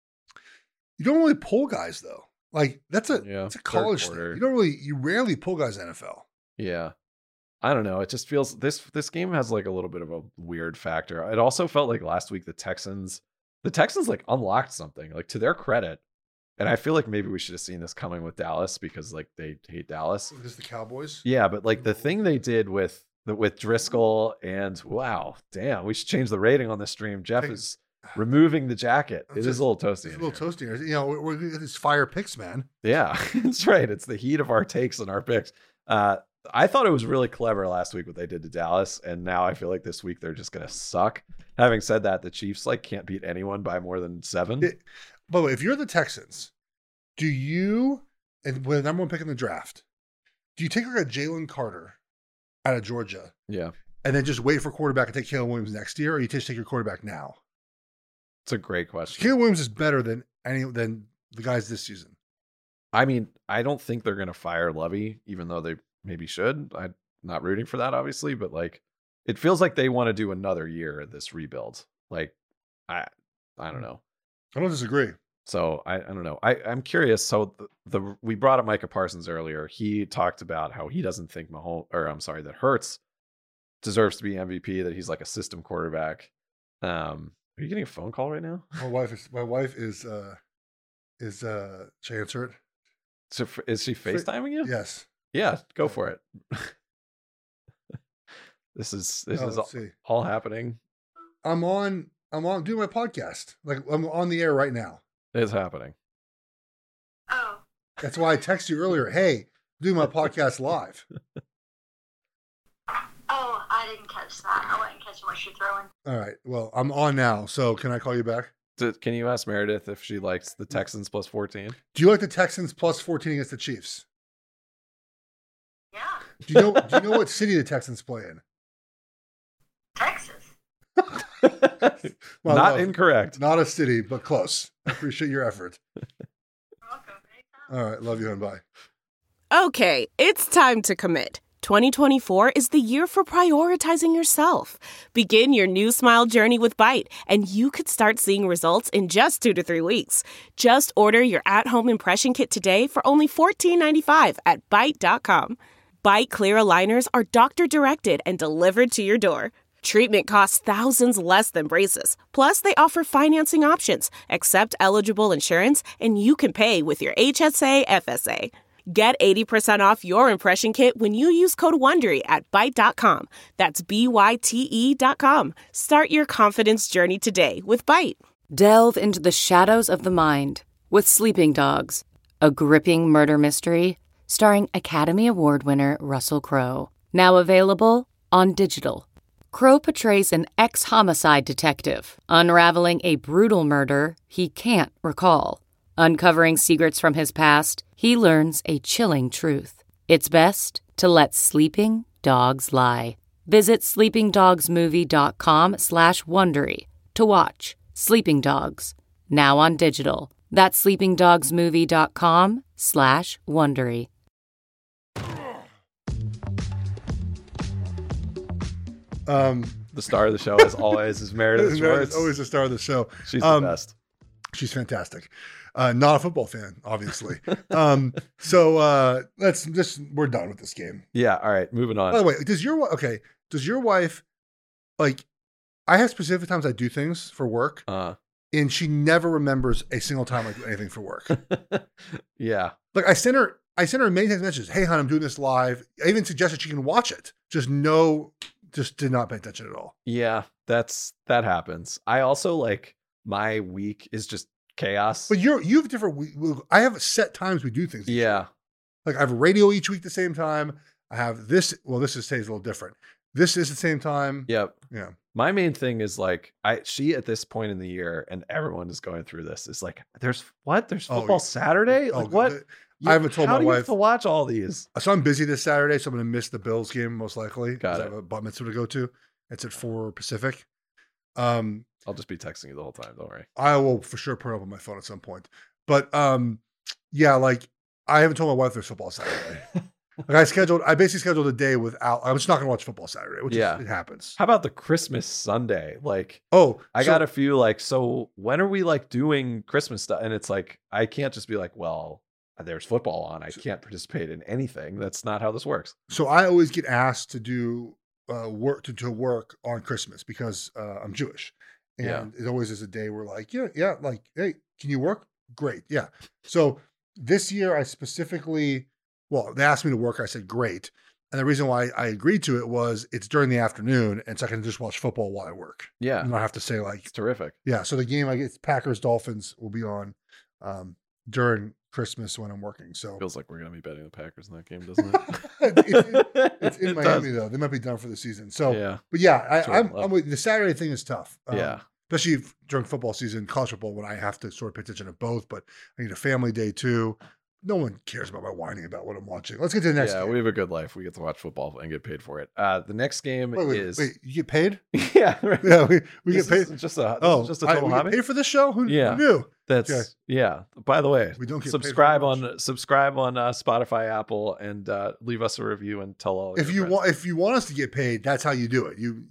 you don't really pull guys though. Like that's a Yeah, it's a third college thing. quarter. You don't really you rarely pull guys in the N F L. Yeah. I don't know. It just feels this this game has like a little bit of a weird factor. It also felt like last week the Texans the Texans like unlocked something, like to their credit. And I feel like maybe we should have seen this coming with Dallas because like they hate Dallas. Just the Cowboys. Yeah, but like the thing they did with the with Driscoll and wow, damn, we should change the rating on this stream. Jeff Hey, is removing the jacket. It It's is a- a little toasty. It's a in little here. toasty. You know, we're, we're these fire picks, man. Yeah, that's right. It's the heat of our takes and our picks. Uh, I thought it was really clever last week what they did to Dallas, and now I feel like this week they're just gonna suck. Having said that, the Chiefs like can't beat anyone by more than seven. It- By the way, if you're the Texans, do you and with the number one pick in the draft, do you take like a Jalen Carter out of Georgia Yeah, and then just wait for quarterback and take Caleb Williams next year, or you just take your quarterback now? it's a great question. Caleb Williams is better than any than the guys this season. I mean, I don't think they're gonna fire Lovey, even though they maybe should. I'm not rooting for that, obviously, but like it feels like they want to do another year of this rebuild. Like I I don't know. I don't disagree. So I, I don't know. I, I'm curious. So the, the we brought up Micah Parsons earlier. He talked about how he doesn't think Mahomes, or I'm sorry, that Hurts deserves to be M V P. That he's like a system quarterback. Um, are you getting a phone call right now? My wife is. My wife is. Uh, is. Uh, should I answer it? So f- is she FaceTiming you? Yes. Yeah, go for it. This is this Oh, is all, let's see. all happening. I'm on. I'm on doing my podcast. Like I'm on the air right now. It's happening. Oh. That's why I texted you earlier. Hey, do my podcast live. Oh, I didn't catch that. I wasn't catching what you're throwing. All right. Well, I'm on now. So can I call you back? D- Can you ask Meredith if she likes the Texans plus fourteen? Do you like the Texans plus fourteen against the Chiefs? Yeah. Do you know? Do you know what city the Texans play in? Texas. Well, Not no, incorrect. Not a city, but close. I appreciate your effort. Welcome. All right. Love you and bye. Okay, it's time to commit. twenty twenty-four is the year for prioritizing yourself. Begin your new smile journey with Byte, and you could start seeing results in just two to three weeks. Just order your at-home impression kit today for only fourteen ninety-five at byte dot com. Byte clear aligners are doctor-directed and delivered to your door. Treatment costs thousands less than braces. Plus, they offer financing options, accept eligible insurance, and you can pay with your H S A F S A. Get eighty percent off your impression kit when you use code WONDERY at byte dot com. That's B Y T E dot com. Start your confidence journey today with Byte. Delve into the shadows of the mind with Sleeping Dogs, a gripping murder mystery starring Academy Award winner Russell Crowe. Now available on digital. Crowe portrays an ex-homicide detective unraveling a brutal murder he can't recall. Uncovering secrets from his past, he learns a chilling truth. It's best to let sleeping dogs lie. Visit sleepingdogsmovie.com slash Wondery to watch Sleeping Dogs, now on digital. That's sleepingdogsmovie.com slash Wondery. Um, The star of the show, as always, is Meredith Schwartz. Meredith's always the star of the show. She's Um, the best. She's fantastic. Uh, not a football fan, obviously. um, so uh, let's just we're done with this game. Yeah. All right. Moving on. By the way, does your wi- okay? Does your wife like? I have specific times I do things for work, Uh, and she never remembers a single time I do anything for work. yeah. Like I sent her, I sent her many text messages. Hey, hon, I'm doing this live. I even suggested she can watch it. Just no, just did not pay attention at all. Yeah. That's that happens. I also like my week is just chaos. But you're you have different. we- we- I have set times we do things. each yeah. week. Like I have radio each week at the same time. I have this. Well, this is stays a little different. This is the same time. Yep. Yeah. My main thing is like I she at this point in the year, and everyone is going through this. Is like there's what there's Oh, football Saturday. oh, Like what? the- I haven't told How my do you wife. have to watch all these? So I'm busy this Saturday, so I'm going to miss the Bills game most likely. 'cause Got I it. have a bat mitzvah to go to. It's at four Pacific. Um, I'll just be texting you the whole time. Don't worry. I will for sure put it up on my phone at some point. But um, yeah, like I haven't told my wife there's football Saturday. Like I scheduled, I basically scheduled a day without. I'm just not going to watch football Saturday, which Yeah. is, it happens. How about the Christmas Sunday? Like Oh, I so- got a few like, so when are we like doing Christmas stuff? And it's like, I can't just be like, well, there's football on. I can't participate in anything. That's not how this works. So I always get asked to do uh, work to, to work on Christmas because uh, I'm Jewish, and Yeah. it always is a day where like yeah yeah like hey, can you work? Great, yeah. So this year I specifically well they asked me to work. I said great, and the reason why I agreed to it was it's during the afternoon, and so I can just watch football while I work. Yeah. And I have to say like It's terrific. yeah. So the game I get Packers Dolphins will be on um, during Christmas when I'm working. So Feels like we're going to be betting the Packers in that game, doesn't it? it's, it's in It Miami does. though. They might be done for the season. So Yeah. but yeah, Sure, I, I'm, love- I'm with the Saturday thing is tough. Um, Yeah. especially if- during football season, college football, when I have to sort of pay attention to both. But I need a family day too. No one cares about my whining about what I'm watching. Let's get to the next. Yeah, game. we have a good life. We get to watch football and get paid for it. Uh, the next game Wait, wait, is wait, you get paid? yeah, right. Yeah, we, we This get paid. isn't Just a this Oh, is just a I- total we get hobby. paid for this show? Who, Yeah. who knew? That's Okay. yeah. By the way, We don't get paid subscribe very much. on subscribe on uh, Spotify, Apple, and uh, leave us a review and tell all. If your you friends. want, if you want us to get paid, that's how you do it. You you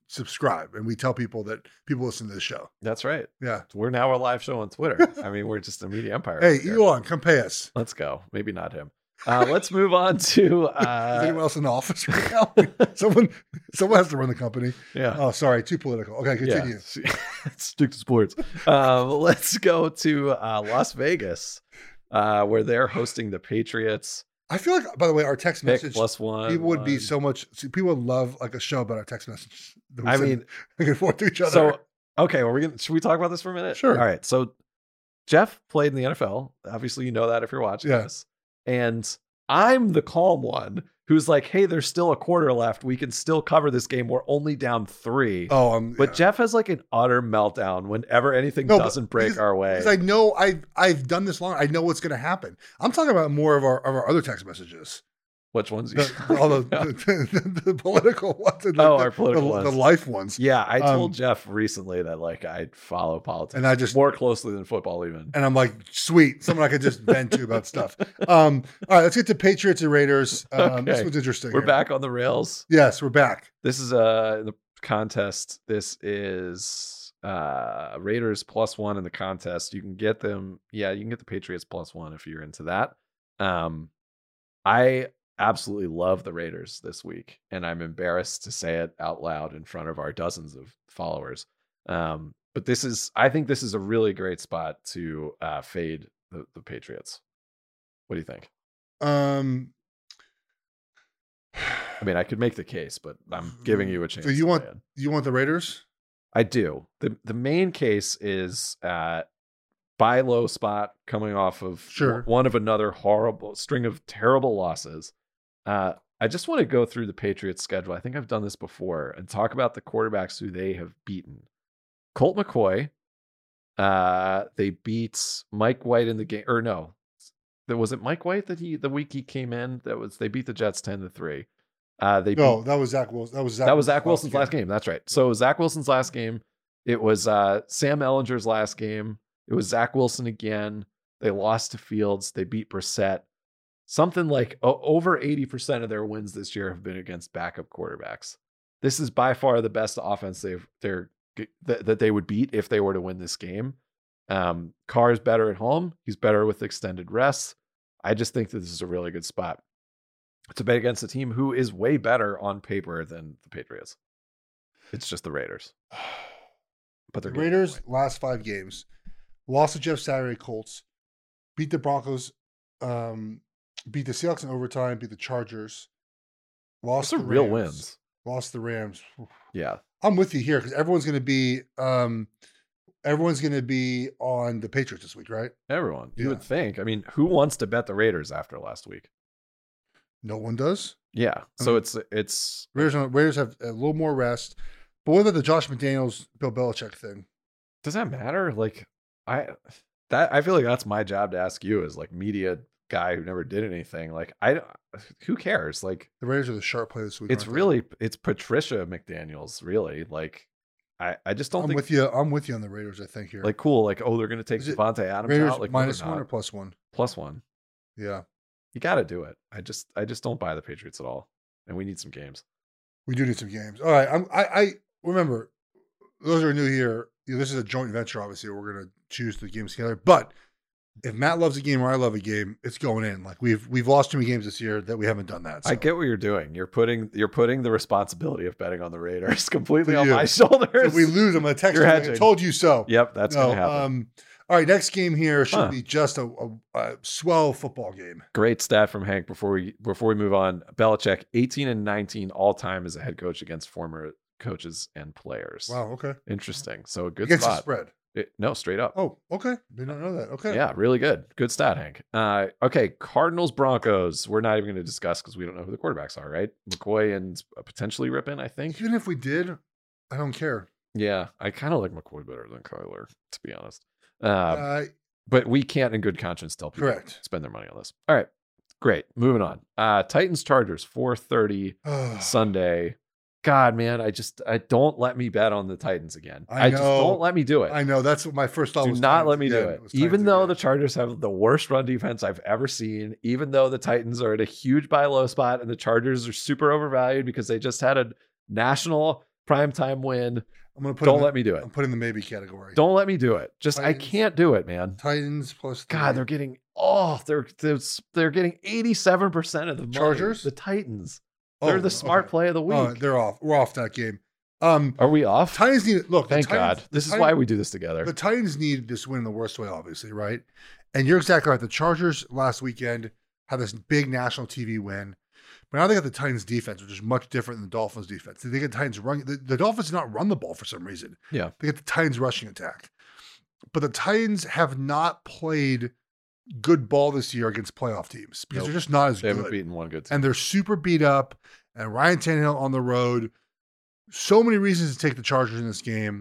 subscribe and we tell people that people listen to the show. That's right. Yeah. We're now a live show on Twitter. I mean, we're just a media empire. Hey, Elon, come pay us. Let's go. Maybe not him. Uh, let's move on to uh, is anyone else in the office right now? someone, someone has to run the company. Yeah. Oh, sorry, too political. Okay, continue. Yeah. Stick to sports. Um, let's go to uh, Las Vegas, uh, where they're hosting the Patriots. I feel like, by the way, our text Pick message plus one. People would one. be so much. See, people would love like a show about our text message. that we I send mean, back and forth to each other. So okay, well, we're gonna. Should we talk about this for a minute? Sure. All right. So Jeff played in the N F L. Obviously, you know that if you're watching Yeah. this. And I'm the calm one who's like, hey, there's still a quarter left. We can still cover this game. We're only down three. oh, um, But yeah. Jeff has like an utter meltdown whenever anything No, but doesn't break because- our way. because I know I've I've done this long. I know what's going to happen. I'm talking about more of our of our other text messages. Which ones? You The, all the, the, the, the political ones. And the, Oh, the, our political the, ones. the life ones. Yeah, I told Um, Jeff recently that like I follow politics And I just more closely than football even. And I'm like, sweet, someone I could just vent to about stuff. Um, all right, let's get to Patriots and Raiders. Um, This Okay. was interesting. We're here. back on the rails. Yes, we're back. This is uh the contest. This is uh Raiders plus one in the contest. You can get them. Yeah, you can get the Patriots plus one if you're into that. Um, I absolutely love the Raiders this week, and I'm embarrassed to say it out loud in front of our dozens of followers. Um, but this is, I think, this is a really great spot to uh, fade the, the Patriots. What do you think? Um, I mean, I could make the case, but I'm giving you a chance. so you to want weigh in. you want the Raiders? I do. The the main case is uh buy low spot coming off of Sure. one of another horrible string of terrible losses. Uh I just want to go through the Patriots schedule. I think I've done this before and talk about the quarterbacks who they have beaten. Colt McCoy, uh they beat Mike White in the game, or no. That was it Mike White that he the week he came in, that was they beat the Jets ten to three. Uh they No, beat that was Zach Wilson. That was Zach that was Zach Wilson's Wilson's last game. That's right. So Zach Wilson's last game. It was uh, Sam Ellinger's last game. It was Zach Wilson again. They lost to Fields. They beat Brissett. Something like o- over eighty percent of their wins this year have been against backup quarterbacks. This is by far the best offense they've they're th- that they would beat if they were to win this game. Um, Carr's better at home. He's better with extended rests. I just think that this is a really good spot to bet against a team who is way better on paper than the Patriots. It's just the Raiders. But The they're Raiders last five games, lost to Jeff Saturday Colts, beat the Broncos, um, beat the Seahawks in overtime, beat the Chargers, lost Those are the real Rams, wins. Lost the Rams. Yeah. I'm with you here because everyone's going to be um, everyone's going to be on the Patriots this week, right? Everyone. You Yeah. would think. I mean, who wants to bet the Raiders after last week? No one does. Yeah. I So mean, it's it's Raiders Raiders have a little more rest. But what about the Josh McDaniels, Bill Belichick thing? does that matter? Like I that I feel like that's my job to ask you as like media guy who never did anything. Like I don't- who cares? Like The Raiders are the sharp play this week. it's aren't they? really it's Patricia McDaniels, really. Like I I just don't I'm think with you. I'm with you on the Raiders. I think here. like cool. Like oh, they're gonna take Is it Devontae Adams Raiders out. Like no, minus they're one not. or plus one? Plus one. Yeah, You got to do it. I just I just don't buy the Patriots at all, and we need some games. we do need some games. All right. I'm, I I remember those who are new here. You know, this is a joint venture. Obviously, we're going to choose the games together. But if Matt loves a game or I love a game, it's going in. Like we've we've lost too many games this year that we haven't done that. So. I get what you're doing. You're putting you're putting the responsibility of betting on the Raiders completely To on you. my shoulders. If we lose, I'm going to text You're you. I hedging. told you so. Yep, that's No, gonna happen. Um, all right, next game here should Huh. be just a, a, a swell football game. Great stat from Hank before we before we move on. Belichick, eighteen and nineteen all time as a head coach against former coaches and players. Wow. Okay. Interesting. So a good Against the spot. spread. It- no, straight up. Oh, okay. Did not know that. Okay. Yeah, really good. Good stat, Hank. Uh, okay, Cardinals Broncos. We're not even going to discuss because we don't know who the quarterbacks are, right? McCoy and potentially Rippon, I think. Even if we did, I don't care. Yeah, I kind of like McCoy better than Kyler, to be honest. Uh, Uh, but we can't, in good conscience, tell people Correct. to spend their money on this. All right, great. Moving on. Uh, Titans Chargers, four thirty Sunday. God, man, I just I don't let me bet on the Titans again. I I, just know. don't let me do it. I know that's what my first thought Do was. not Titans let me do again. it. was Titans Even though again. the Chargers have the worst run defense I've ever seen, even though the Titans are at a huge buy low spot and the Chargers are super overvalued because they just had a national primetime win. I'm gonna put Don't in the- let me do it. I'm putting the maybe category. Don't let me do it. Just Titans. I can't do it, man. Titans plus three. God, they're getting oh, they're they're, they're getting eighty-seven percent of the money. Chargers? The Titans. Oh, They're the smart okay. play of the week. Oh, they're off. We're off that game. Um, Are we off? Titans need look. the Thank Titans- God. This the is Titans- why we do this together. The Titans need this win in the worst way, obviously, right? And you're exactly right. The Chargers last weekend had this big national T V win, but now they got the Titans defense, which is much different than the Dolphins defense. They get the Titans run. The, the Dolphins do not run the ball for some reason. Yeah. They get the Titans rushing attack, but the Titans have not played good ball this year against playoff teams because Nope. they're just not as They good. haven't beaten one good team. And they're super beat up. And Ryan Tannehill on the road. So many reasons to take the Chargers in this game.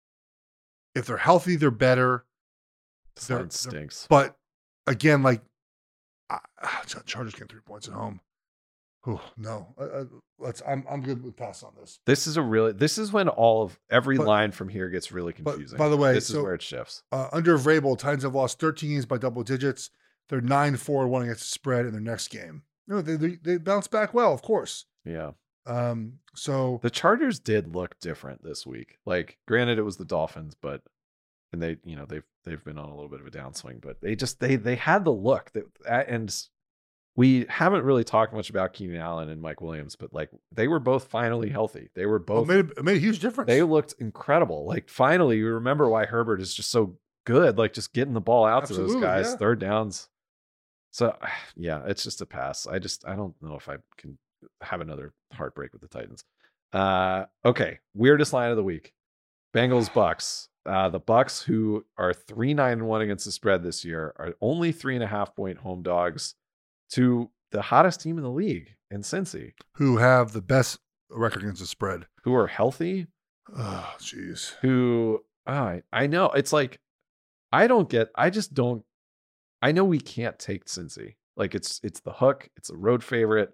If they're healthy, they're better. This They're- line they're- stinks. But again, like, uh, Chargers getting three points at home. Oh no, uh, uh, let's. I'm I'm good with pass on this. This is a really. This is when all of every But- line from here gets really but, confusing. by the way, this so- is where it shifts. Uh, under Vrabel, Titans have lost thirteen games by double digits. They're nine four and one against the spread in their next game. No, they they, they bounce back well, of course. Yeah. Um. So The Chargers did look different this week. Like, granted, it was the Dolphins, but and they, you know, they've they've been on a little bit of a downswing, but they just they they had the look that, and we haven't really talked much about Keenan Allen and Mike Williams, but like they were both finally healthy. They were oh, both. it made, a, it made a huge difference. They looked incredible. Like finally, you remember why Herbert is just so good. Like just getting the ball out to Absolutely, those guys, yeah. third downs. So yeah, it's just a pass. I just I don't know if I can have another heartbreak with the Titans. Uh, okay, weirdest line of the week: Bengals Bucks. Uh, the Bucks, who are three nine and one against the spread this year, are only three and a half point home dogs to the hottest team in the league in Cincy, who have the best record against the spread. who are healthy. Oh, jeez. Who oh, I I know it's like I don't get. I just don't. I know we can't take Cincy. Like it's it's the hook. It's a road favorite.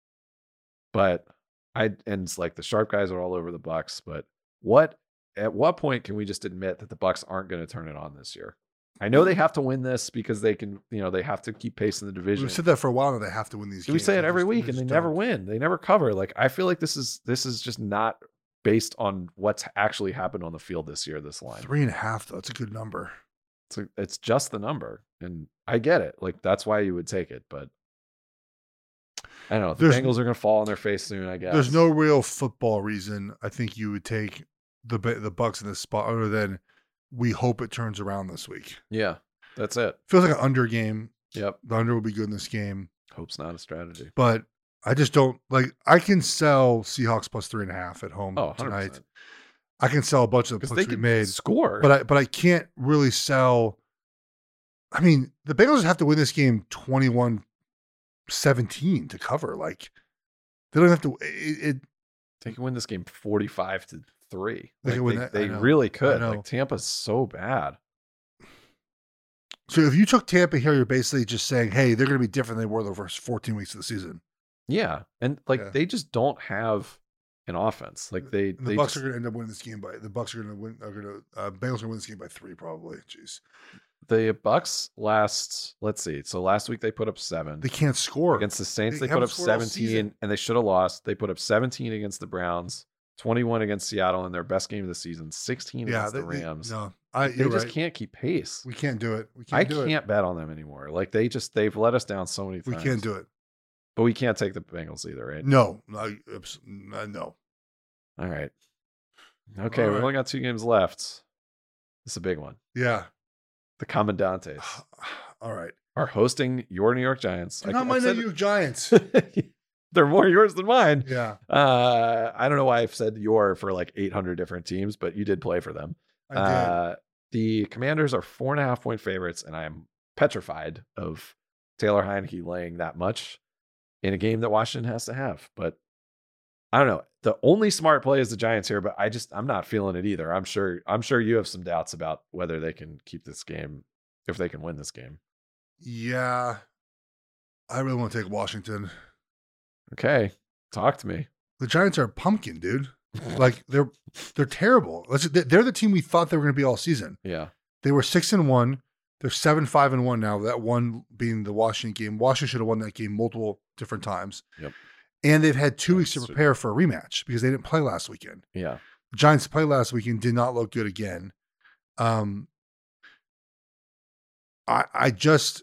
But I and it's like the sharp guys are all over the Bucks. But what at what point can we just admit that the Bucks aren't going to turn it on this year? I know they have to win this because they can, you know, they have to keep pace in the division. We've said that for a while now. They have to win these we games. say it They every just- week, and they just never don't. win. They never cover. Like I feel like this is this is just not based on what's actually happened on the field this year. This line Three and a half, though. That's a good number. it's a, it's just the number, and I get it. Like that's why you would take it, but I don't know. The There's- Bengals are going to fall on their face soon. I guess There's no real football reason I think you would take the Ba- the Bucks in this spot other than we hope it turns around this week. Yeah, that's it. Feels like an under game. Yep. The under will be good in this game, Hope's not a strategy. but I just don't like. I can sell Seahawks plus three and a half at home Oh, one hundred tonight. percent. I can sell a bunch of the Because picks they we can made, score. but I but I can't really sell. I mean, the Bengals have to win this game twenty-one seventeen to cover. Like they don't have to. It, it they can win this game forty-five to three. They Like, can win they that- I they know. really I could. know. Like Tampa's so bad. So if you took Tampa here, you're basically just saying, hey, they're going to be different than they were the first fourteen weeks of the season. Yeah, and like Yeah. they just don't have an offense. Like they And the they Bucks just- are going to end up winning this game by the Bucks are going to win. Are going to uh, Bengals are going to win this game by three probably. Jeez, the Bucks last. Let's see. So last week they put up seven. they can't score Against the Saints, They they, put haven't up scored all seventeen, season. and they should have lost. They put up seventeen against the Browns, twenty-one against Seattle in their best game of the season, sixteen Yeah, against they, the they- Rams. no, I they you're just right. can't keep pace. We can't do it. We can't I do can't it. bet on them anymore. Like they just they've let us down so many We times. can't do it. But we can't take the Bengals either, right? No, no, abs- uh, no. All right. Okay, All we right. only got two games left. This is a big one. Yeah. The Commandantes All right. are hosting your New York Giants. They're I- not my I've said- New York Giants. They're more yours than mine. Yeah. Uh, I don't know why I've said your for like eight hundred different teams, but you did play for them. I did. Uh, the Commanders are four and a half point favorites, and I am petrified of Taylor Heineke laying that much in a game that Washington has to have. But I don't know. The only smart play is the Giants here, but I just I'm not feeling it either. I'm sure I'm sure you have some doubts about whether they can keep this game, if they can win this game. Yeah. I really want to take Washington. Okay, talk to me. The Giants are a pumpkin, dude. Like they're they're terrible. Let's, they're the team we thought they were going to be all season. Yeah. They were six and one. They're seven five and one now. That one being the Washington game. Washington should have won that game multiple different times. Yep. And they've had two weeks to prepare for a rematch because they didn't play last weekend. Yeah. The Giants played last weekend, did not look good again. Um, I I just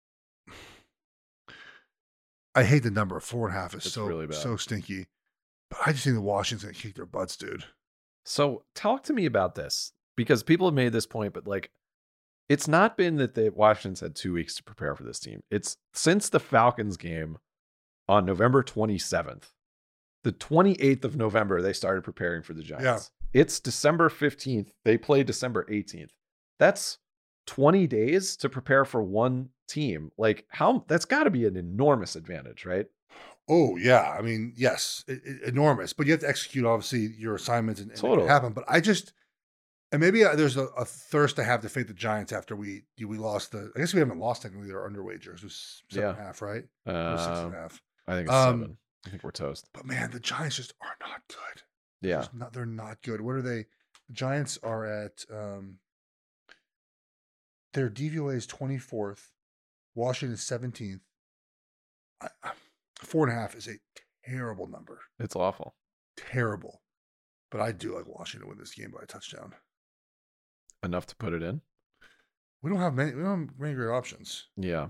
I hate the number. Four and a half is It's so really bad. so stinky. But I just think the Washington's gonna kick their butts, dude. So talk to me about this, because people have made this point, but like, it's not been that the Washington's had two weeks to prepare for this team. It's since the Falcons game on November twenty-seventh, the twenty-eighth of November, they started preparing for the Giants. Yeah. It's December fifteenth. They play December eighteenth. That's twenty days to prepare for one team. Like, how, that's got to be an enormous advantage, right? Oh yeah, I mean, yes, it, it, enormous. But you have to execute obviously your assignments and, and Totally. make it happen. But I just, and maybe uh, there's a, a thirst I have to fade the Giants after we we lost the. I guess we haven't lost technically our under wagers. It was seven Yeah. and a half, right? Uh, Or six and a half. I think it's Um, seven. I think we're toast. But man, the Giants just are not good. Yeah. Just not, they're not good. What are they? The Giants are at um, their D V O A is twenty-fourth, Washington is seventeenth. I, I, four and a half is a terrible number. It's awful. Terrible. But I do like Washington to win this game by a touchdown. Enough to put it in. We don't have many. We don't have many great options. Yeah.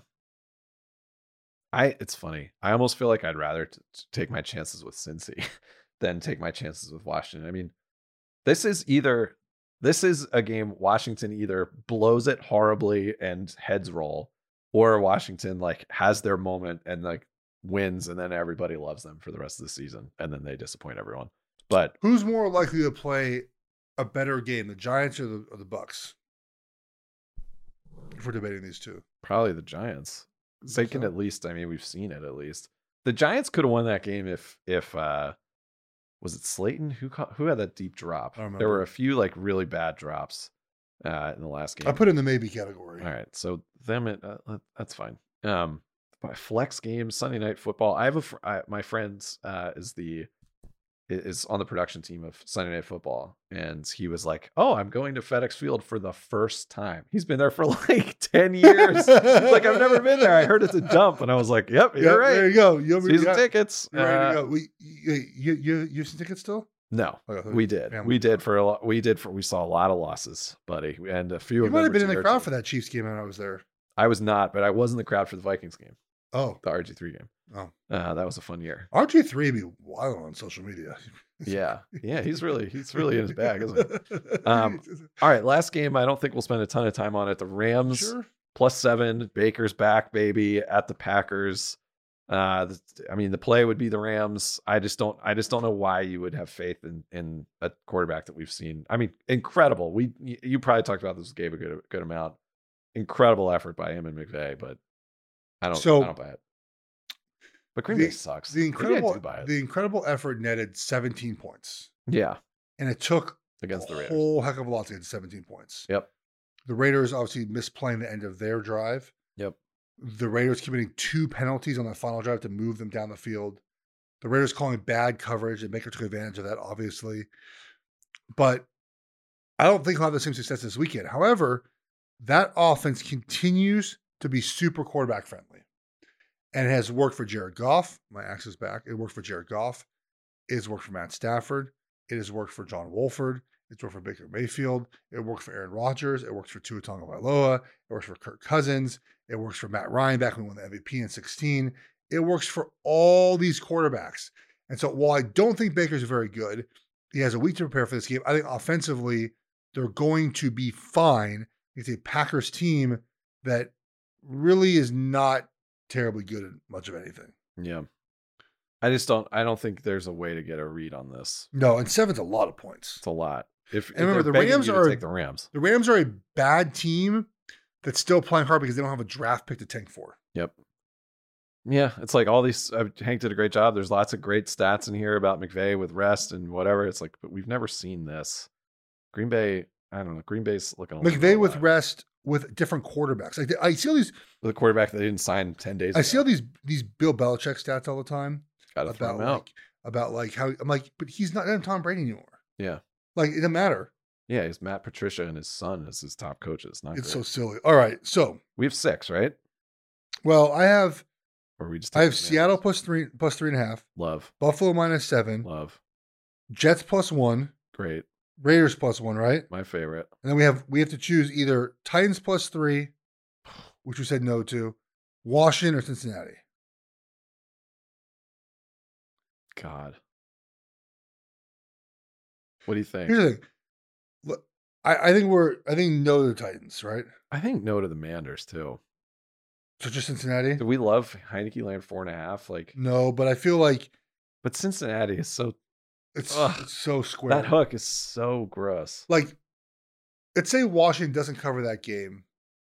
I. It's funny. I almost feel like I'd rather t- t- take my chances with Cincy than take my chances with Washington. I mean, this is either this is a game Washington either blows it horribly and heads roll, or Washington like has their moment and like wins, and then everybody loves them for the rest of the season, and then they disappoint everyone. But who's more likely to play a better game, the Giants or the or the Bucks? If we're debating these two, probably the Giants. They can at least. I mean, we've seen it at least. The Giants could have won that game if if uh, was it Slayton who caught, who had that deep drop? There were a few like really bad drops uh, in the last game. I put it in the maybe category. All right, so them it uh, that's fine. Um, flex games, Sunday Night Football. I have a fr- I, my friends uh, is the is on the production team of Sunday Night Football, and he was like, "Oh, I'm going to FedEx Field for the first time." He's been there for like ten years. Like, I've never been there. I heard it's a dump, and I was like, "Yep, you're yeah, right." There you go. You Season yeah, tickets. You're ready to Uh, go. We, you, you, you, you have some tickets still? No, Okay, we did. family. We did for a lot. We did for. We saw a lot of losses, buddy, and a few. You of might them have been were in to the your crowd team. for that Chiefs game when I was there. I was not, but I was in the crowd for the Vikings game. Oh, the R G three game. Oh, uh, that was a fun year. R G three be wild on social media. Yeah, yeah, he's really he's really in his bag, isn't he? Um, all right, last game. I don't think we'll spend a ton of time on it. The Rams Sure. plus seven. Baker's back, baby, at the Packers. Uh, the, I mean, the play would be the Rams. I just don't. I just don't know why you would have faith in in a quarterback that we've seen. I mean, incredible. We you probably talked about this. Gave a good good amount. Incredible effort by him and McVay, but I don't. So- I don't buy it. But Green the, Bay sucks. The Maybe I incredible, do buy it. the incredible effort netted seventeen points, Yeah, and it took against the a Raiders. whole heck of a lot to get to seventeen points. Yep. The Raiders obviously misplaying the end of their drive. Yep. The Raiders committing two penalties on the final drive to move them down the field. The Raiders calling bad coverage, and Baker took advantage of that, obviously. But I don't think he'll have the same success this weekend. However, that offense continues to be super quarterback friendly. And it has worked for Jared Goff. My axe is back. It worked for Jared Goff. It has worked for Matt Stafford. It has worked for John Wolford. It's worked for Baker Mayfield. It worked for Aaron Rodgers. It works for Tua Tagovailoa. It works for Kirk Cousins. It works for Matt Ryan back when he won the M V P in sixteen. It works for all these quarterbacks. And so while I don't think Baker's very good, he has a week to prepare for this game. I think offensively, they're going to be fine. It's a Packers team that really is not terribly good at much of anything. Yeah. I just don't I don't think there's a way to get a read on this. No, and seven's a lot of points. It's a lot. If, And remember, if they're the begging Rams you to are take the Rams. The Rams are a bad team that's still playing hard because they don't have a draft pick to tank for. Yep. Yeah, it's like all these. Uh, Hank did a great job. There's lots of great stats in here about McVay with rest and whatever. It's like, but we've never seen this. Green Bay, I don't know. Green Bay's looking a little McVay with alive. rest with different quarterbacks. Like I see all these with a quarterback that they didn't sign ten days I ago. see all these these Bill Belichick stats all the time Got to throw about him like out. about like how I'm like, but he's not not Tom Brady anymore. Yeah. Like it doesn't matter. Yeah, he's Matt Patricia and his son as his top coaches. Not It's great. so silly. All right, so we have six, right? well, I have Or we just I have Seattle plus three plus three and a half. Love. Buffalo minus seven. Love. Jets plus one. Great. Raiders plus one, right? My favorite. And then we have we have to choose either Titans plus three, which we said no to, Washington or Cincinnati. God. What do you think? Here's the thing. Look, I, I think we're I think no to the Titans, right? I think no to the Manders too. So just Cincinnati? Do we love Heineke laying four and a half? Like no, but I feel like But Cincinnati is so it's, ugh, it's so square. that hook is so gross. Like, let's say Washington doesn't cover that game.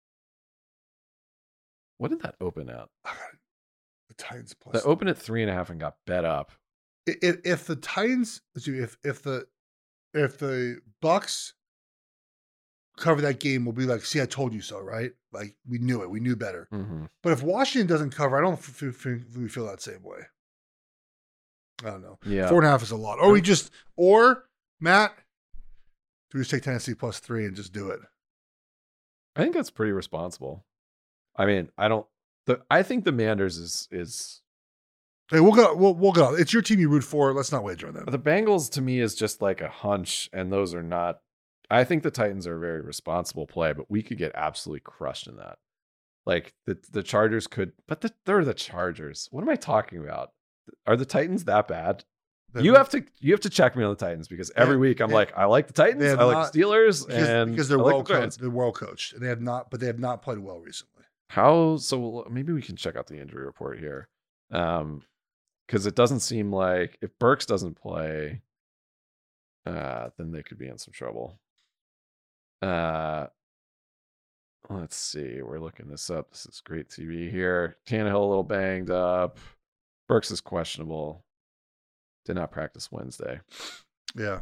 What did that open at? The Titans plus. That opened at three and a half and got bet up. If, if the Titans, let's see, if if the if the Bucks cover that game, we'll be like, see, I told you so, right? Like we knew it, we knew better. Mm-hmm. But if Washington doesn't cover, I don't f- f- f- we feel that same way. I don't know. Yeah, four and a half is a lot. Or we just, or Matt, do we just take Tennessee plus three and just do it? I think that's pretty responsible. I mean, I don't. The I think the Manders is is. Hey, we'll go. We'll we'll go. It's your team you root for. Let's not wager on them. The Bengals to me is just like a hunch, and those are not. I think the Titans are a very responsible play, but we could get absolutely crushed in that. Like the the Chargers could, but the, they're the Chargers. What am I talking about? Are the Titans that bad? They're you have to you have to check me on the Titans because every week I'm like, I like the Titans, I like not, the Steelers, because, and because they're I well like the coached. They're well coached, and they have not, but they have not played well recently. How so? Maybe we can check out the injury report here, um, because it doesn't seem like if Burks doesn't play, uh, then they could be in some trouble. Uh, let's see. We're looking this up. This is great T V here. Tannehill a little banged up. Burks is questionable. Did not practice Wednesday. Yeah.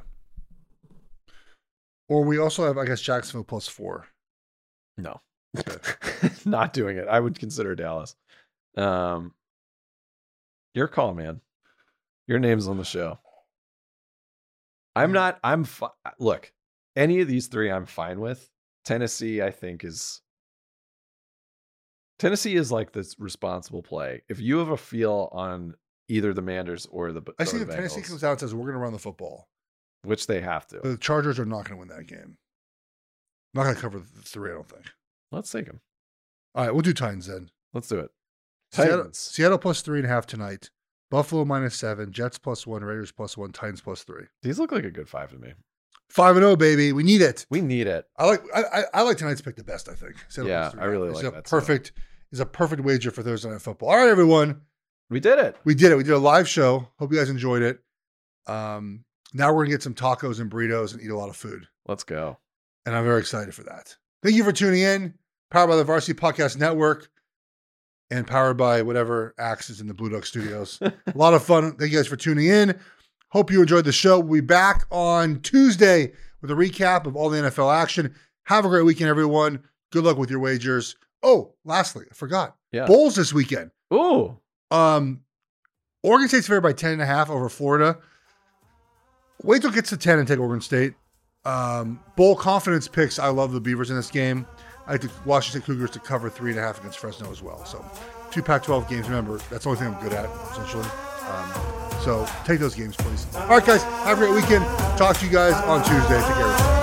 Or we also have, I guess, Jacksonville plus four. No. Okay. Not doing it. I would consider Dallas. Um, your call, man. Your name's on the show. I'm not, I'm, fi- look, any of these three I'm fine with. Tennessee, I think, is, Tennessee is like this responsible play. If you have a feel on either the Manders or the I see the if Tennessee comes out and says, we're going to run the football. Which they have to. The Chargers are not going to win that game. Not going to cover the three, I don't think. Let's take them. All right, we'll do Titans then. Let's do it. Seattle, Titans. Seattle plus three and a half tonight. Buffalo minus seven. Jets plus one. Raiders plus one. Titans plus three. These look like a good five to me. Five and zero, baby. We need it. We need it. I like. I, I, I like tonight's pick the best. I think. Seattle yeah, I really like a that. Perfect. Is a perfect wager for Thursday Night Football. All right, everyone. We did it. We did it. We did a live show. Hope you guys enjoyed it. Um, now we're gonna get some tacos and burritos and eat a lot of food. Let's go. And I'm very excited for that. Thank you for tuning in. Powered by the Varsity Podcast Network and powered by whatever axe is in the Blue Duck Studios. A lot of fun. Thank you guys for tuning in. Hope you enjoyed the show. We'll be back on Tuesday with a recap of all the N F L action. Have a great weekend, everyone. Good luck with your wagers. Oh, lastly, I forgot. Yeah. Bowls this weekend. Ooh. Um, Oregon State's favored by ten and a half over Florida. Wait till it gets to ten and take Oregon State. Um, bowl confidence picks. I love the Beavers in this game. I like the Washington Cougars to cover three and a half against Fresno as well. So two Pac twelve games. Remember, that's the only thing I'm good at, essentially. Um, so take those games, please. All right, guys. Have a great weekend. Talk to you guys on Tuesday. Take care.